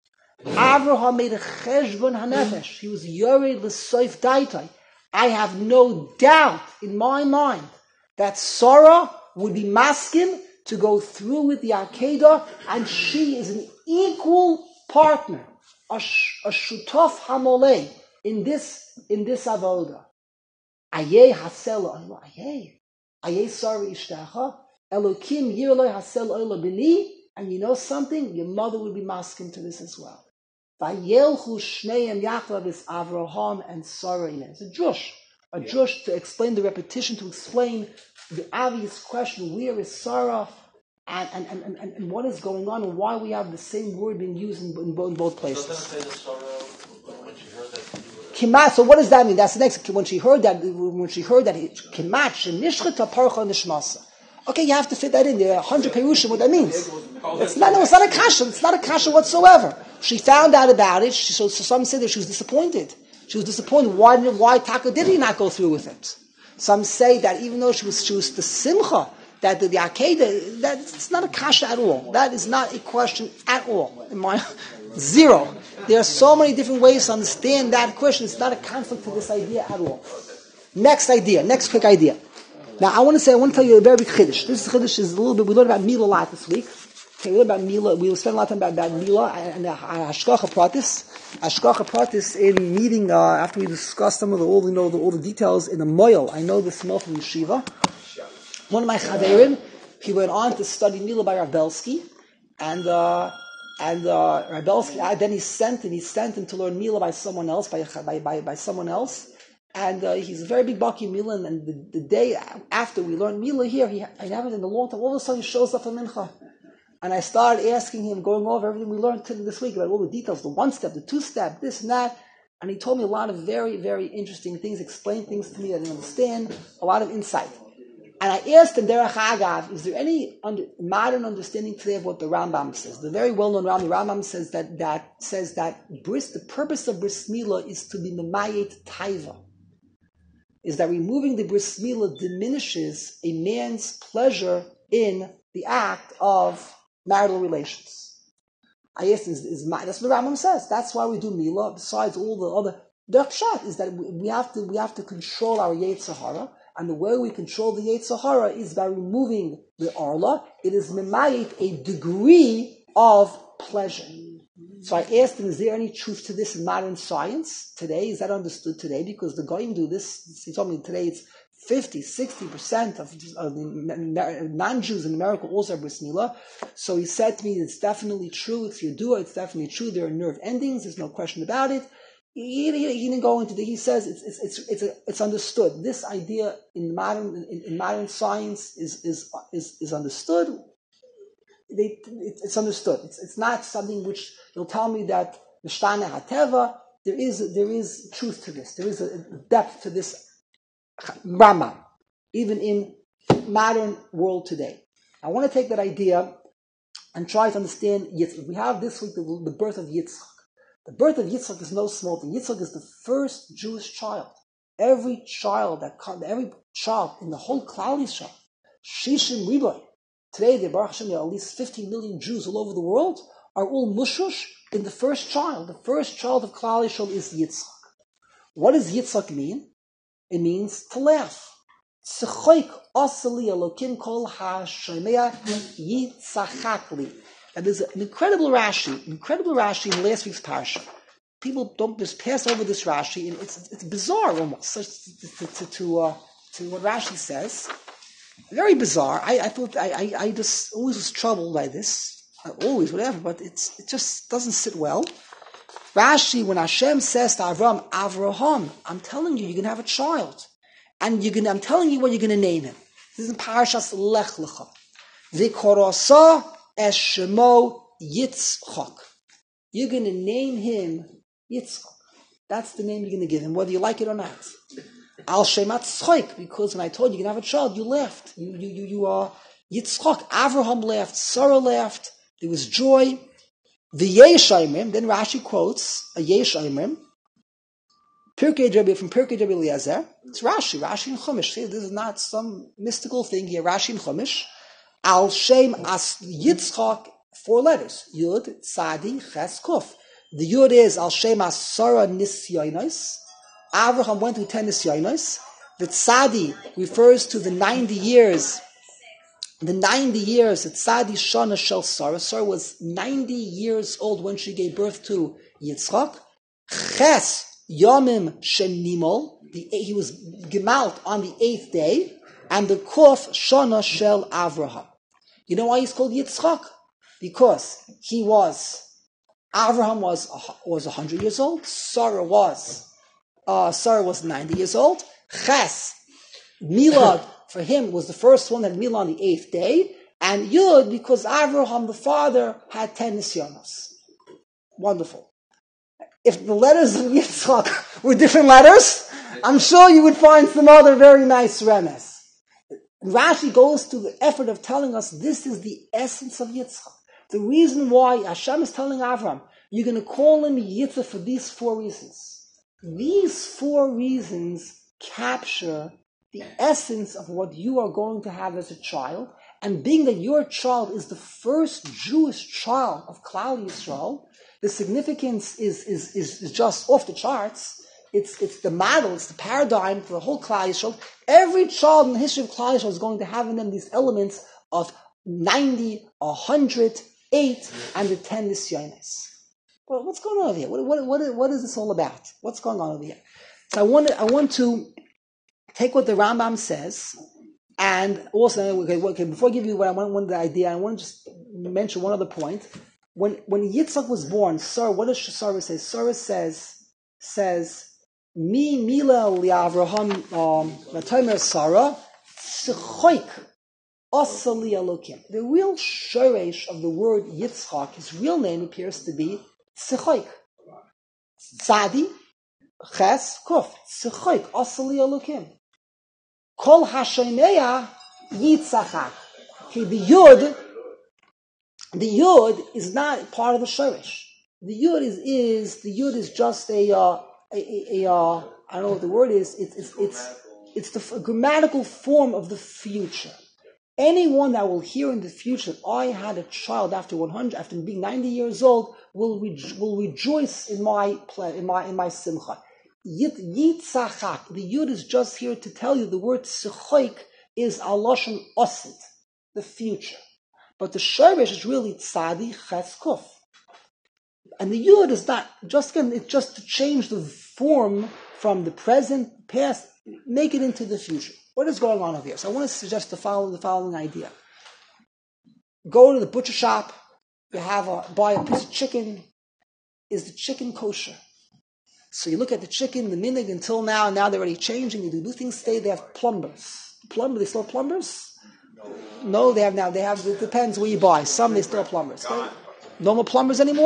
Avraham made a cheshbon hanefesh. He was yored l'soif daitai. I have no doubt in my mind that Sarah would be maskin to go through with the Akedah, and she is an equal partner, a, sh- a shutaf hamolei in this in this avoda. Ayeh hasel oila, ayeh, ayeh Sarah ishtecha, Elokim yirloi hasel oila b'ni, and you know something, your mother would be maskin to this as well. Vayelchu shneim yachdav is Avraham and Sarah. It's a drush, a drush to explain the repetition, to explain the obvious question: where is Sarah, and and, and, and, and what is going on, and why we have the same word being used in, in, both, in both places. So say the Sarah when she heard that. Kimat. So what does that mean? That's the next. When she heard that, when she heard that, kimat shenishcheta parcha nishmasa. Okay, you have to fit that in there. A hundred perushim. What that means? It's not. No, it's not a kasha. It's not a kasha whatsoever. She found out about it. She, so, so some say that she was disappointed. She was disappointed. Why did why Taka did he not go through with it? Some say that even though she was she was the simcha that the, the Akedah, that it's not a kasha at all. That is not a question at all. In my zero. There are so many different ways to understand that question. It's not a conflict to this idea at all. Next idea. Next quick idea. Now I want to say I want to tell you a very big chiddush. This chiddush is a little bit. We learned about Mila a lot this week. Okay, we learned about Mila. We will spend a lot of time about, about Mila and uh, Hashgacha Pratis. Hashgacha Pratis in meeting uh, after we discussed some of the all you know the, all the details in the Moyel. I know this Moyel from Yeshiva. One of my chaverim, he went on to study Mila by Rabelsky, and uh, and uh, Rabelsky. Uh, then he sent him. He sent him to learn Mila by someone else, by by by, by someone else. And uh, he's a very big baki in Mila. And the, the day after we learned Mila here, he I haven't in a long time. All of a sudden, he shows up for Mincha, and I started asking him, going over everything we learned this week about all the details, the one step, the two step, this and that. And he told me a lot of very very interesting things, explained things to me that I didn't understand, a lot of insight. And I asked him, Derech Agav, is there any under, modern understanding today of what the Rambam says? The very well-known Rambam, the Rambam says that that says that bris, the purpose of bris milah is to be memayet taiva. Is that removing the bris milah diminishes a man's pleasure in the act of marital relations. I asked him, is, is, that's what the Rambam says. That's why we do milah. Besides all the other, the pshat is that we have to we have to control our yetzer hara. And the way we control the Yetzer Hara is by removing the Arla. It is memayit a degree of pleasure. So I asked him, is there any truth to this in modern science today? Is that understood today? Because the Goyim do this. He told me today it's fifty, sixty percent of, of the non-Jews in America also are bris milah. So he said to me, it's definitely true. It's Yedua, it's definitely true. There are nerve endings. There's no question about it. He, he, he didn't go into the. He says it's it's it's it's, a, it's understood. This idea in modern in, in modern science is is is, is understood. They, it, it's understood. It's it's not something which you'll tell me that Mishtana Hateva. There is there is truth to this. There is a depth to this Rambam, even in modern world today. I want to take that idea and try to understand Yitzchak. We have this week the, the birth of Yitzchak. The birth of Yitzchak is no small thing. Yitzchak is the first Jewish child. Every child that comes, every child in the whole Klal Yisrael, Shishim Riboy. Today, there, Baruch Hashem, there are at least fifty million Jews all over the world, are all mushush in the first child. The first child of Klal Yisrael is Yitzchak. What does Yitzchak mean? It means to laugh. Tzechoik asali elokim kol ha-shomea yitzachakli. And there's an incredible Rashi, incredible Rashi in last week's parsha. People don't just pass over this Rashi, and it's it's bizarre almost to to, to, to, uh, to what Rashi says. Very bizarre. I, I thought I, I, I just always was troubled by this. Always, whatever, but it's it just doesn't sit well. Rashi, when Hashem says to Avram, Avraham, I'm telling you, you're going to have a child. And you're going to, I'm telling you what you're going to name him. This is in Parashas Lech Lecha. V'korasa es shemo Yitzchak. You're going to name him Yitzchak. That's the name you're going to give him, whether you like it or not. Al Shemat Tzchoik, because when I told you you're going to have a child, you laughed. You, you, you, you are Yitzchak. Avraham laughed. Sarah laughed. There was joy. The Yeshayimim, then Rashi quotes a Yeshayimim, Pirkei Rabbi from Pirkei Rabbi Eliezer. It's Rashi, Rashi and Chumash. See, this is not some mystical thing here. Rashi and Chumash. Al Shem As Yitzchak, four letters. Yud, Tzadi, Ches, Kuf. The Yud is Al Shem As Sarah Nisyonos. Avraham went through ten Nisyonos. The Tzadi refers to the ninety years. The ninety years, the Tzadi Shana Shel Sarah. Sarah was ninety years old when she gave birth to Yitzchak. Ches Yomim Shenimol. He was gemalt on the eighth day. And the Kuf Shana Shel Avraham. You know why he's called Yitzchak? Because he was, Avraham was was one hundred years old. Sarah was, uh, Sarah was ninety years old. Ches, Milad, for him, was the first one that Milah on the eighth day, and Yud, because Avraham, the father, had ten nisyonos. Wonderful. If the letters of Yitzchak were different letters, I'm sure you would find some other very nice remes. Rashi goes to the effort of telling us this is the essence of Yitzchak. The reason why Hashem is telling Avraham, you're going to call him Yitzchak for these four reasons. These four reasons capture the essence of what you are going to have as a child, and being that your child is the first Jewish child of Klal Yisrael, the significance is, is, is, is just off the charts. It's, it's the model, it's the paradigm for the whole Klal Yisrael. Every child in the history of Klal Yisrael is going to have in them these elements of ninety, one hundred, eight, and the ten nisyonos. Well, what's going on over here? What, what, what, what is this all about? What's going on over here? So I want to, I want to take what the Rambam says, and also, okay, okay, before I give you what I want, one the idea, I want to just mention one other point. When when Yitzchak was born, Sarah, what does Sarah say? Sarah says, says, Mi Mila Liavraham Latomer Sarah, Tzechoik Asali Elokim. The real shoresh of the word Yitzchak, his real name appears to be Tzechoik. Tzadi, Ches, Kuf, Tzechoik Asali Elokim. Kol Hashemeya Yitzchak. Okay, the Yud, the Yud is not part of the Shorish. The Yud is, is the Yud is just a, uh, a, a, a uh, I don't know what the word is. It's it's it's it's the f- grammatical form of the future. Anyone that will hear in the future that I had a child after one hundred, after being ninety years old, will re- will rejoice in my ple- in my in my simcha. Yitzchak, the Yud is just here to tell you the word tzechoik is aloshen osid, the future. But the Shorish is really tzadi ches kuf. And the Yud is not, just again, it's just to change the form from the present, past, make it into the future. What is going on over here? So I want to suggest the following, the following idea. Go to the butcher shop, you have a, buy a piece of chicken. Is the chicken kosher? So you look at the chicken, the minig until now, now they're already changing. Do do things stay? They have plumbers. Plumber, they still have plumbers? No. No, they have now. They have. It depends where you buy. Some they still have plumbers. Okay? No more plumbers anymore.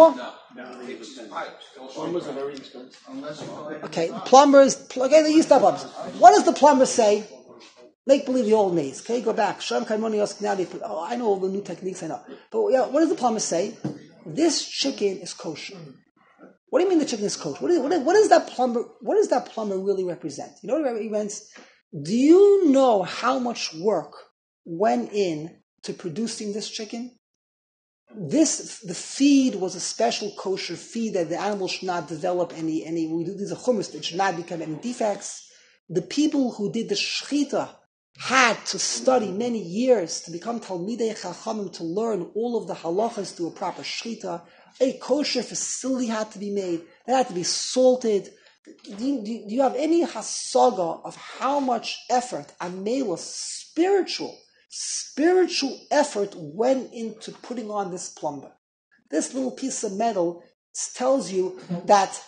Plumbers are very expensive. Okay, plumbers, okay, they used to have What does the plumber say? Make believe the old days. Okay, go back. Now they put, oh, I know all the new techniques, I know. But yeah, what does the plumber say? This chicken is kosher. What do you mean the chicken is kosher? What, is, what, is, what does that plumber, what does that plumber really represent? You know what it represents? Do you know how much work went in to producing this chicken? This, the feed was a special kosher feed that the animal should not develop any, any, we do these are chumras, it should not become any defects. The people who did the shechita had to study many years to become Talmidei Chachamim, to learn all of the halachas to a proper shechita. A kosher facility had to be made. It had to be salted. Do you, do you have any hasaga of how much effort, amela, spiritual, spiritual effort went into putting on this plumber? This little piece of metal tells you that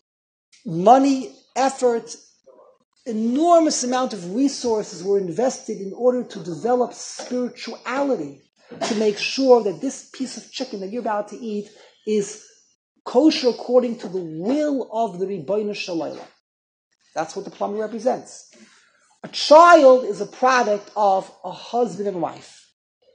money, effort, enormous amount of resources were invested in order to develop spirituality, to make sure that this piece of chicken that you're about to eat is kosher according to the will of the Ribbono Shel Olam. That's what the plumber represents. A child is a product of a husband and wife.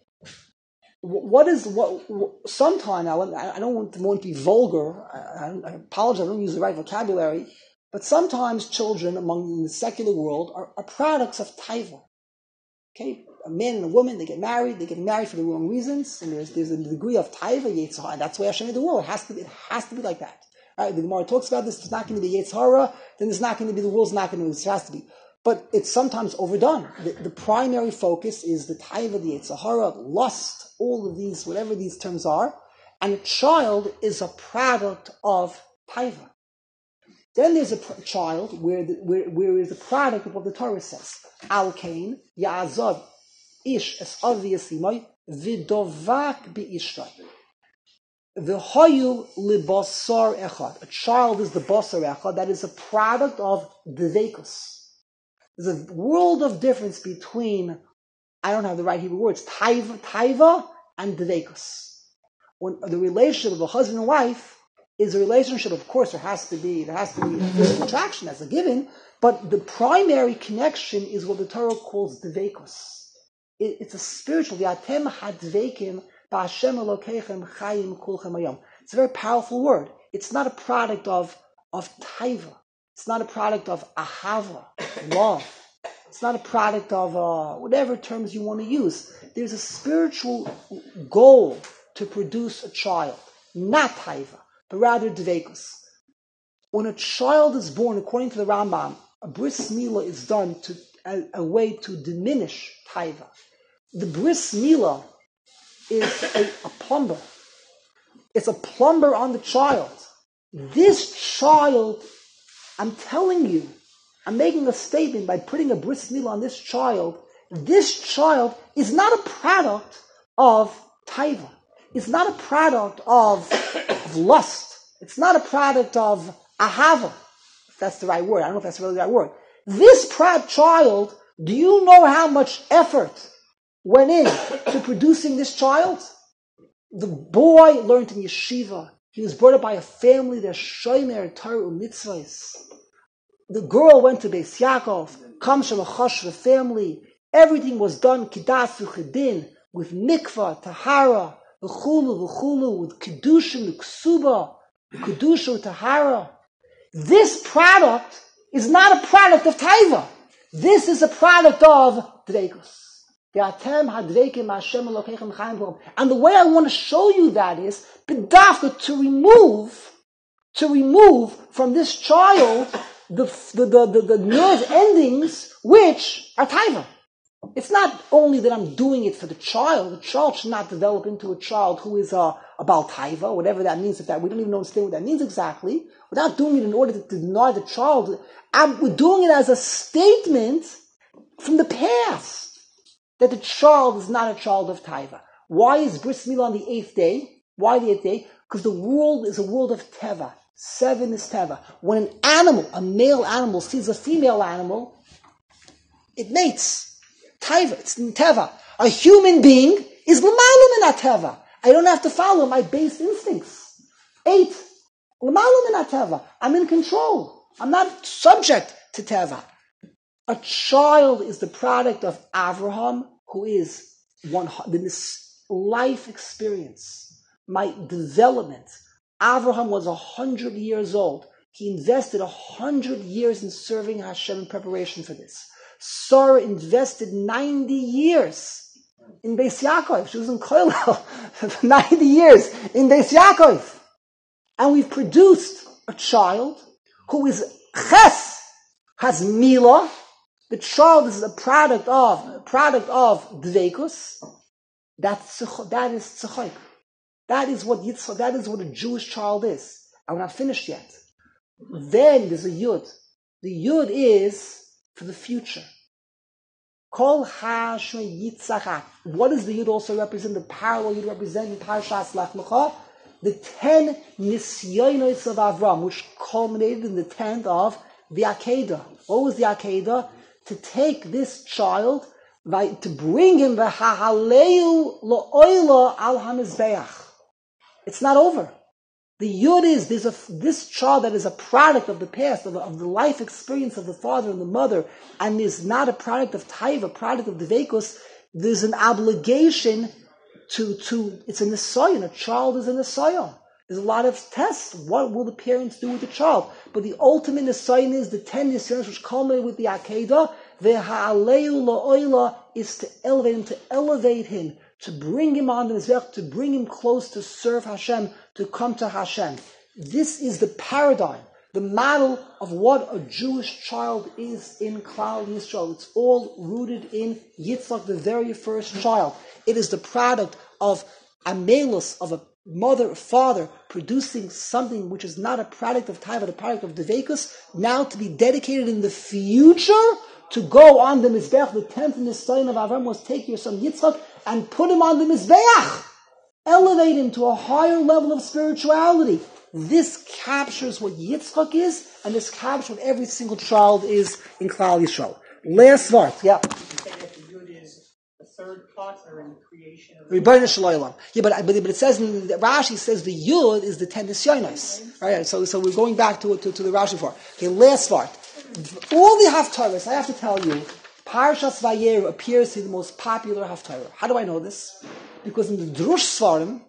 What is what? what sometimes I, I don't want to, want to be vulgar. I, I apologize. I don't use the right vocabulary. But sometimes children among in the secular world are, are products of taiva. Okay, a man and a woman, they get married. They get married for the wrong reasons, and there's there's a degree of taiva yetzer hara, and that's why Hashem made the world. It has to be, it has to be like that. Right? The Gemara talks about this. If it's not going to be yetzer hara, then there's not going to be the world's not going to be. It has to be. But it's sometimes overdone. The, the primary focus is the taiva, the yetzer hara, lust, all of these, whatever these terms are, and a child is a product of taiva. Then there's a pr- child where, the, where where is the product of what the Torah says. Al kain ya'azav ish es avi esimai v'dovak be'ishtay v'hayu libasar echad. A child is the basar echad. That is a product of dveikus. There's a world of difference between, I don't have the right Hebrew words, taiva, taiva and dveikus. When the relationship of a husband and wife is a relationship, of course, there has to be there has to be physical attraction as a given, but the primary connection is what the Torah calls dveikus. It, it's a spiritual. V'atem hadveikim b'Hashem Elokeichem chayim kulchem hayom. It's a very powerful word. It's not a product of of taiva. It's not a product of ahava, love. It's not a product of uh, whatever terms you want to use. There's a spiritual goal to produce a child, not taiva, but rather dveikus. When a child is born, according to the Rambam, a bris milah is done to a, a way to diminish taiva. The bris milah is a, a plumber. It's a plumber on the child. This child, I'm telling you, I'm making a statement by putting a bris milah on this child. This child is not a product of taiva. It's not a product of, of lust. It's not a product of ahava, if that's the right word. I don't know if that's really the right word. This proud child, do you know how much effort went in to producing this child? The boy learned in yeshiva. He was brought up by a family that shomer Torah mitzvahs. The girl went to Beis Yaakov, comes from a chashva family. Everything was done kidas v'chedin, with mikvah, tahara, v'chulu, v'chulu, with kedusha, ksuba, kedusha, tahara. This product is not a product of taiva. This is a product of dveikus. And the way I want to show you that is bedafka, to remove, to remove from this child the the, the, the, the nerve endings which are taiva. It's not only that I'm doing it for the child. The child should not develop into a child who is a, a Baal Taiva, whatever that means. If that we don't even understand what that means exactly. We're not doing it in order to deny the child. I'm, we're doing it as a statement from the past that the child is not a child of Taiva. Why is Bris Milah on the eighth day? Why the eighth day? Because the world is a world of Teva. Seven is Teva. When an animal, a male animal, sees a female animal, it mates. Taiva, it's in Teva. A human being is l'malam in that Teva. I don't have to follow my base instincts. Eight. I'm in control. I'm not subject to teva. A child is the product of Avraham, who is one this life experience, my development. Avraham was a hundred years old. He invested a hundred years in serving Hashem in preparation for this. Sarah invested ninety years in Beis Yaakov. She was in Koilel for ninety years in Beis Yaakov. And we've produced a child who is ches, has milah. The child is a product of a product of dveikus. That's that is tzechoik. That is what Yitzchak, that is what a Jewish child is. And we're not finished yet. Then there's a yud. The yud is for the future. Kol hashma yitzachak. What does the yud also represent? The parallel yud represent in Parshas Lech Lecha. The ten nisyonos of Avram, which culminated in the tenth of the Akedah. What was the Akedah? To take this child, to bring him v'hahaleu lo'oila al hamizbeach. It's not over. The yud is there's a this child that is a product of the past, of, of the life experience of the father and the mother, and is not a product of taiva, a product of the vekus. There's an obligation to to it's a nisayon. A child is a nisayon. There's a lot of tests. What will the parents do with the child? But the ultimate nisayon is the ten nisayons which culminate with the akedah. The ha'aleu la'oila is to elevate him, to elevate him, to bring him on the mizbech, to bring him close to serve Hashem, to come to Hashem. This is the paradigm, the model of what a Jewish child is in Klal Yisrael. It's all rooted in Yitzchak, the very first child. It is the product of a melus, of a mother, father, producing something which is not a product of Taiva, but a product of Devekus, now to be dedicated in the future to go on the Mizbeach. The tenth in the sign of Avram was take your son Yitzchak and put him on the Mizbeach. Elevate him to a higher level of spirituality. This captures what Yitzchak is, and this captures what every single child is in Klal Yisrael. Last word, yeah. You say that the Yud is the third part or in the creation of the Rebbeinu Shalom. Yeah, but, but but it says in the, Rashi says the Yud is the ten nisyonos. Right. So so we're going back to to, to the Rashi for. Okay, last part. All the Haftarahs, I have to tell you, Parshas Vayeru appears to be the most popular Haftarah. How do I know this? Because in the Drush Svarim,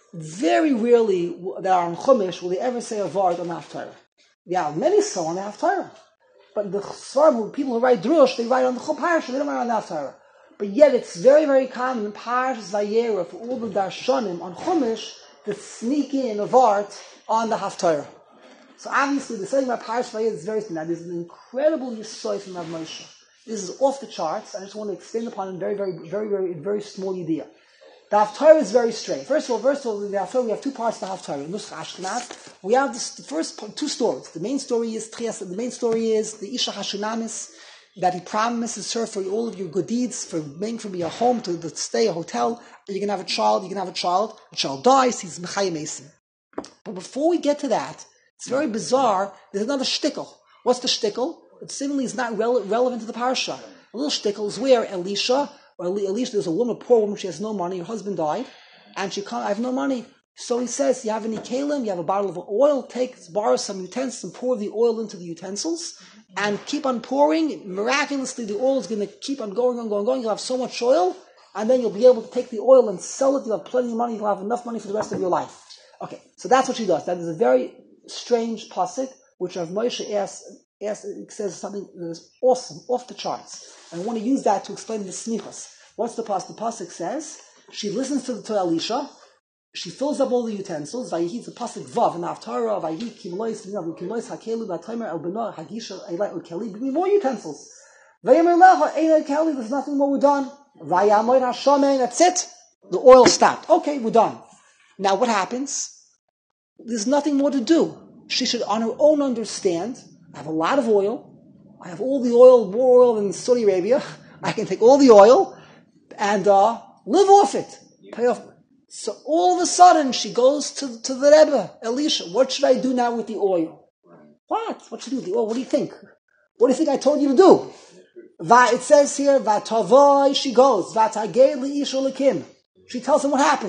very rarely that are on Chumash will they ever say a Vard on the Haftarah. Yeah, many so on the Haftarah. But the Svarim, people who write Drush, they write on the Chol Parsha, they don't write on the Haftarah. But yet it's very, very common in Parshas Vayeru for all the Darshanim on Chumash to sneak in a Vard on the Haftarah. So obviously, the saying about Parshas Vayeru is very similar. There's an incredible Yisoy from Rav Moshe. This is off the charts. I just want to expand upon it in very, very, very, very, very small idea. The Haftarah is very strange. First of all, first of all, in the Haftarah, we have two parts of the Haftarah. In Nusach Ashkenaz, we have this, the first two stories. The main story is Trias. The main story is the Isha Hashunamis, that he promises her for all of your good deeds, for making from me a home to, to stay, a hotel. You're going to have a child. You're going to have a child. A child dies. He's Mechayim Mason. But before we get to that, it's very bizarre. There's another shtickle. What's the shtickle? It seemingly is not rele- relevant to the parsha. A little shtickle is where Elisha, or Elisha, there's a woman, a poor woman, she has no money, her husband died, and she comes, I have no money. So he says, you have any kalim, you have a bottle of oil, take, borrow some utensils and pour the oil into the utensils, and keep on pouring. Miraculously, the oil is going to keep on going, on going, going. You'll have so much oil, and then you'll be able to take the oil and sell it. You'll have plenty of money. You'll have enough money for the rest of your life. Okay, so that's what she does. That is a very strange pasuk, which Rav Moshe asks, asks, it says something that is awesome, off the charts. And I want to use that to explain the smichos. What's the pasuk? The pasuk says, she listens to, to Elisha, she fills up all the utensils, Vayihi, the pasuk Vav, and Haftarah, Vayihi, Kimlois, Kimlois, Hakelu, Vataymer, Elbena, Hagisha, Elai, Ukeli, bring me more utensils. Vayamer Lecha, Ein Keli, there's nothing more, we're done. Vayamoid Hashamen, that's it. The oil stopped. Okay, we're done. Now what happens? There's nothing more to do. She should, on her own, understand, I have a lot of oil, I have all the oil, more oil than Saudi Arabia, I can take all the oil, and uh, live off it, pay off. So all of a sudden, she goes to, to the Rebbe, Elisha, what should I do now with the oil? What? What should I do with the oil? What do you think? What do you think I told you to do? Va, it says here, Vatavoy, she goes, Vatagei li'ish ulekim. She tells him what happens.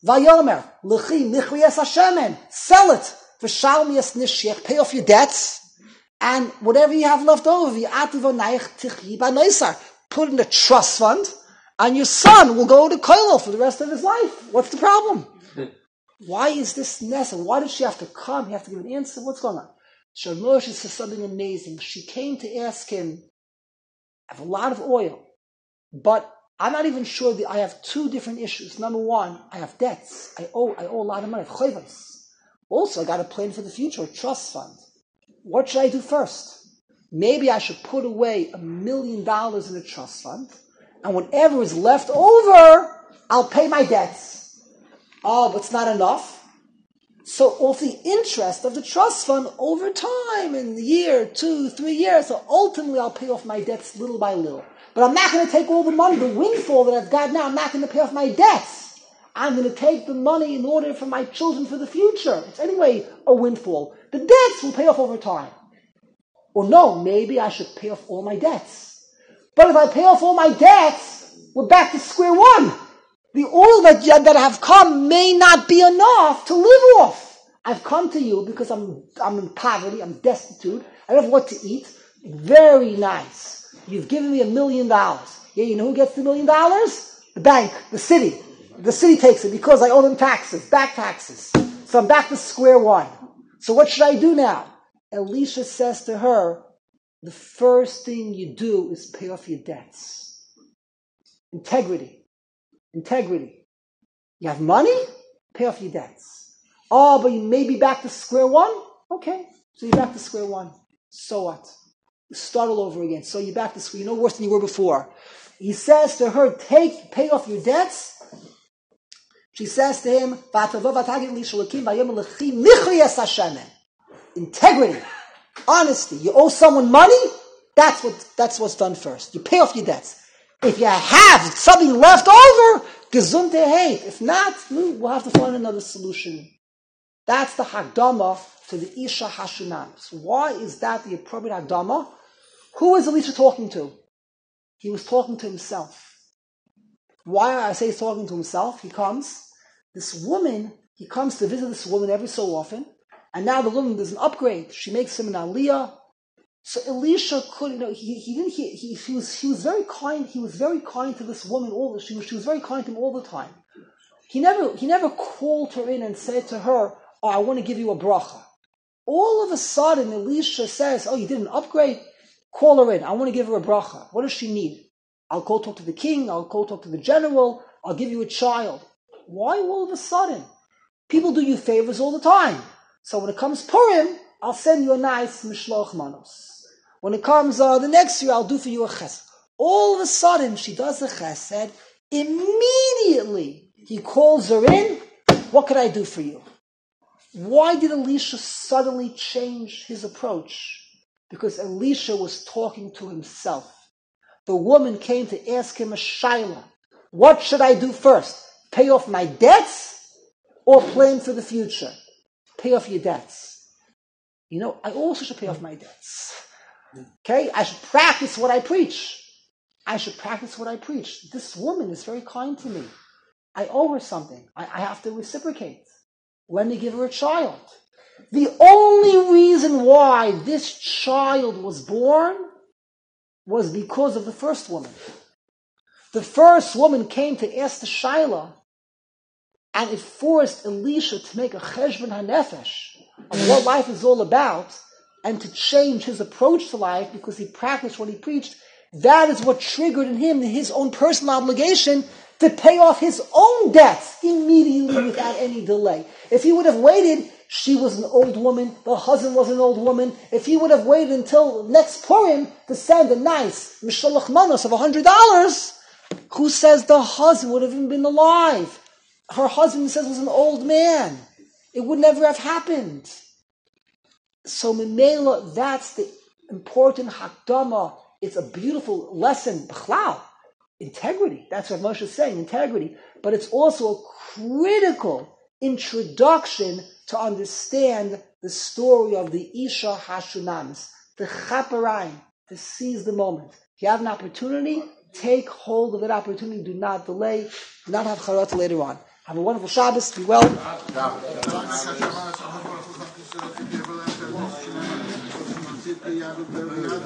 Vayomer, L'chi michri es hashemen. Sell it. V'shalmi es nishich. Pay off your debts. And whatever you have left over, put in a trust fund, and your son will go to Koilel for the rest of his life. What's the problem? Why is this necessary? Why did she have to come? You have to give an answer. What's going on? Shalmoshe says something amazing. She came to ask him, I have a lot of oil, but I'm not even sure that I have two different issues. Number one, I have debts. I owe, I owe a lot of money. I have chayvos. Also, I got a plan for the future, a trust fund. What should I do first? Maybe I should put away a million dollars in a trust fund, and whatever is left over, I'll pay my debts. Oh, but it's not enough. So off the interest of the trust fund over time, in a year, two, three years, so ultimately I'll pay off my debts little by little. But I'm not going to take all the money, the windfall that I've got now, I'm not going to pay off my debts. I'm going to take the money in order for my children for the future. It's anyway a windfall. The debts will pay off over time. Or no, maybe I should pay off all my debts. But if I pay off all my debts, we're back to square one. The oil that, that I have come may not be enough to live off. I've come to you because I'm, I'm in poverty, I'm destitute, I don't have what to eat. Very nice. You've given me a million dollars. Yeah, you know who gets the million dollars? The bank, the city. The city takes it because I owe them taxes, back taxes. So I'm back to square one. So what should I do now? Elisha says to her, the first thing you do is pay off your debts. Integrity. Integrity. You have money? Pay off your debts. Oh, but you may be back to square one? Okay. So you're back to square one. So what? You start all over again. So you're back to square. You're no worse than you were before. He says to her, take, pay off your debts. She says to him, integrity, honesty. You owe someone money, that's what that's what's done first. You pay off your debts. If you have something left over, gesundheit hate. If not, we'll have to find another solution. That's the Hagdama to the Isha Hashunam. So why is that the appropriate Hagdama? Who is Elisha talking to? He was talking to himself. Why I say he's talking to himself? He comes, this woman, he comes to visit this woman every so often, and now the woman, there's an upgrade. She makes him an aliyah. So Elisha could, you know, he, he didn't, he, he, he was, he was very kind, he was very kind to this woman all the, she was, she was very kind to him all the time. He never, he never called her in and said to her, oh, I want to give you a bracha. All of a sudden, Elisha says, oh, you did an upgrade? Call her in. I want to give her a bracha. What does she need? I'll go talk to the king. I'll go talk to the general. I'll give you a child. Why all of a sudden? People do you favors all the time. So when it comes Purim, I'll send you a nice mishloach manos. When it comes uh, the next year, I'll do for you a chesed. All of a sudden, she does a chesed. Immediately, he calls her in. What could I do for you? Why did Elisha suddenly change his approach? Because Elisha was talking to himself. The woman came to ask him a shaila. What should I do first? Pay off my debts or plan for the future? Pay off your debts. You know, I also should pay off my debts. Okay? I should practice what I preach. I should practice what I preach. This woman is very kind to me. I owe her something. I, I have to reciprocate. Let me give her a child. The only reason why this child was born was because of the first woman. The first woman came to ask the Shaila, and it forced Elisha to make a cheshbon hanefesh of what life is all about, and to change his approach to life because he practiced what he preached. That is what triggered in him his own personal obligation to pay off his own debts immediately without any delay. If he would have waited, she was an old woman, the husband was an old woman. If he would have waited until next Purim to send a nice mishalach manos of one hundred dollars, who says the husband would have even been alive? Her husband says was an old man. It would never have happened. So Mimela, that's the important hakdama. It's a beautiful lesson. B'chlal. Integrity. That's what Moshe is saying, integrity. But it's also a critical introduction to understand the story of the Isha Hashunamis, the Chaparayim, to seize the moment. If you have an opportunity, take hold of that opportunity. Do not delay. Do not have charata later on. Have a wonderful Shabbos. Be well.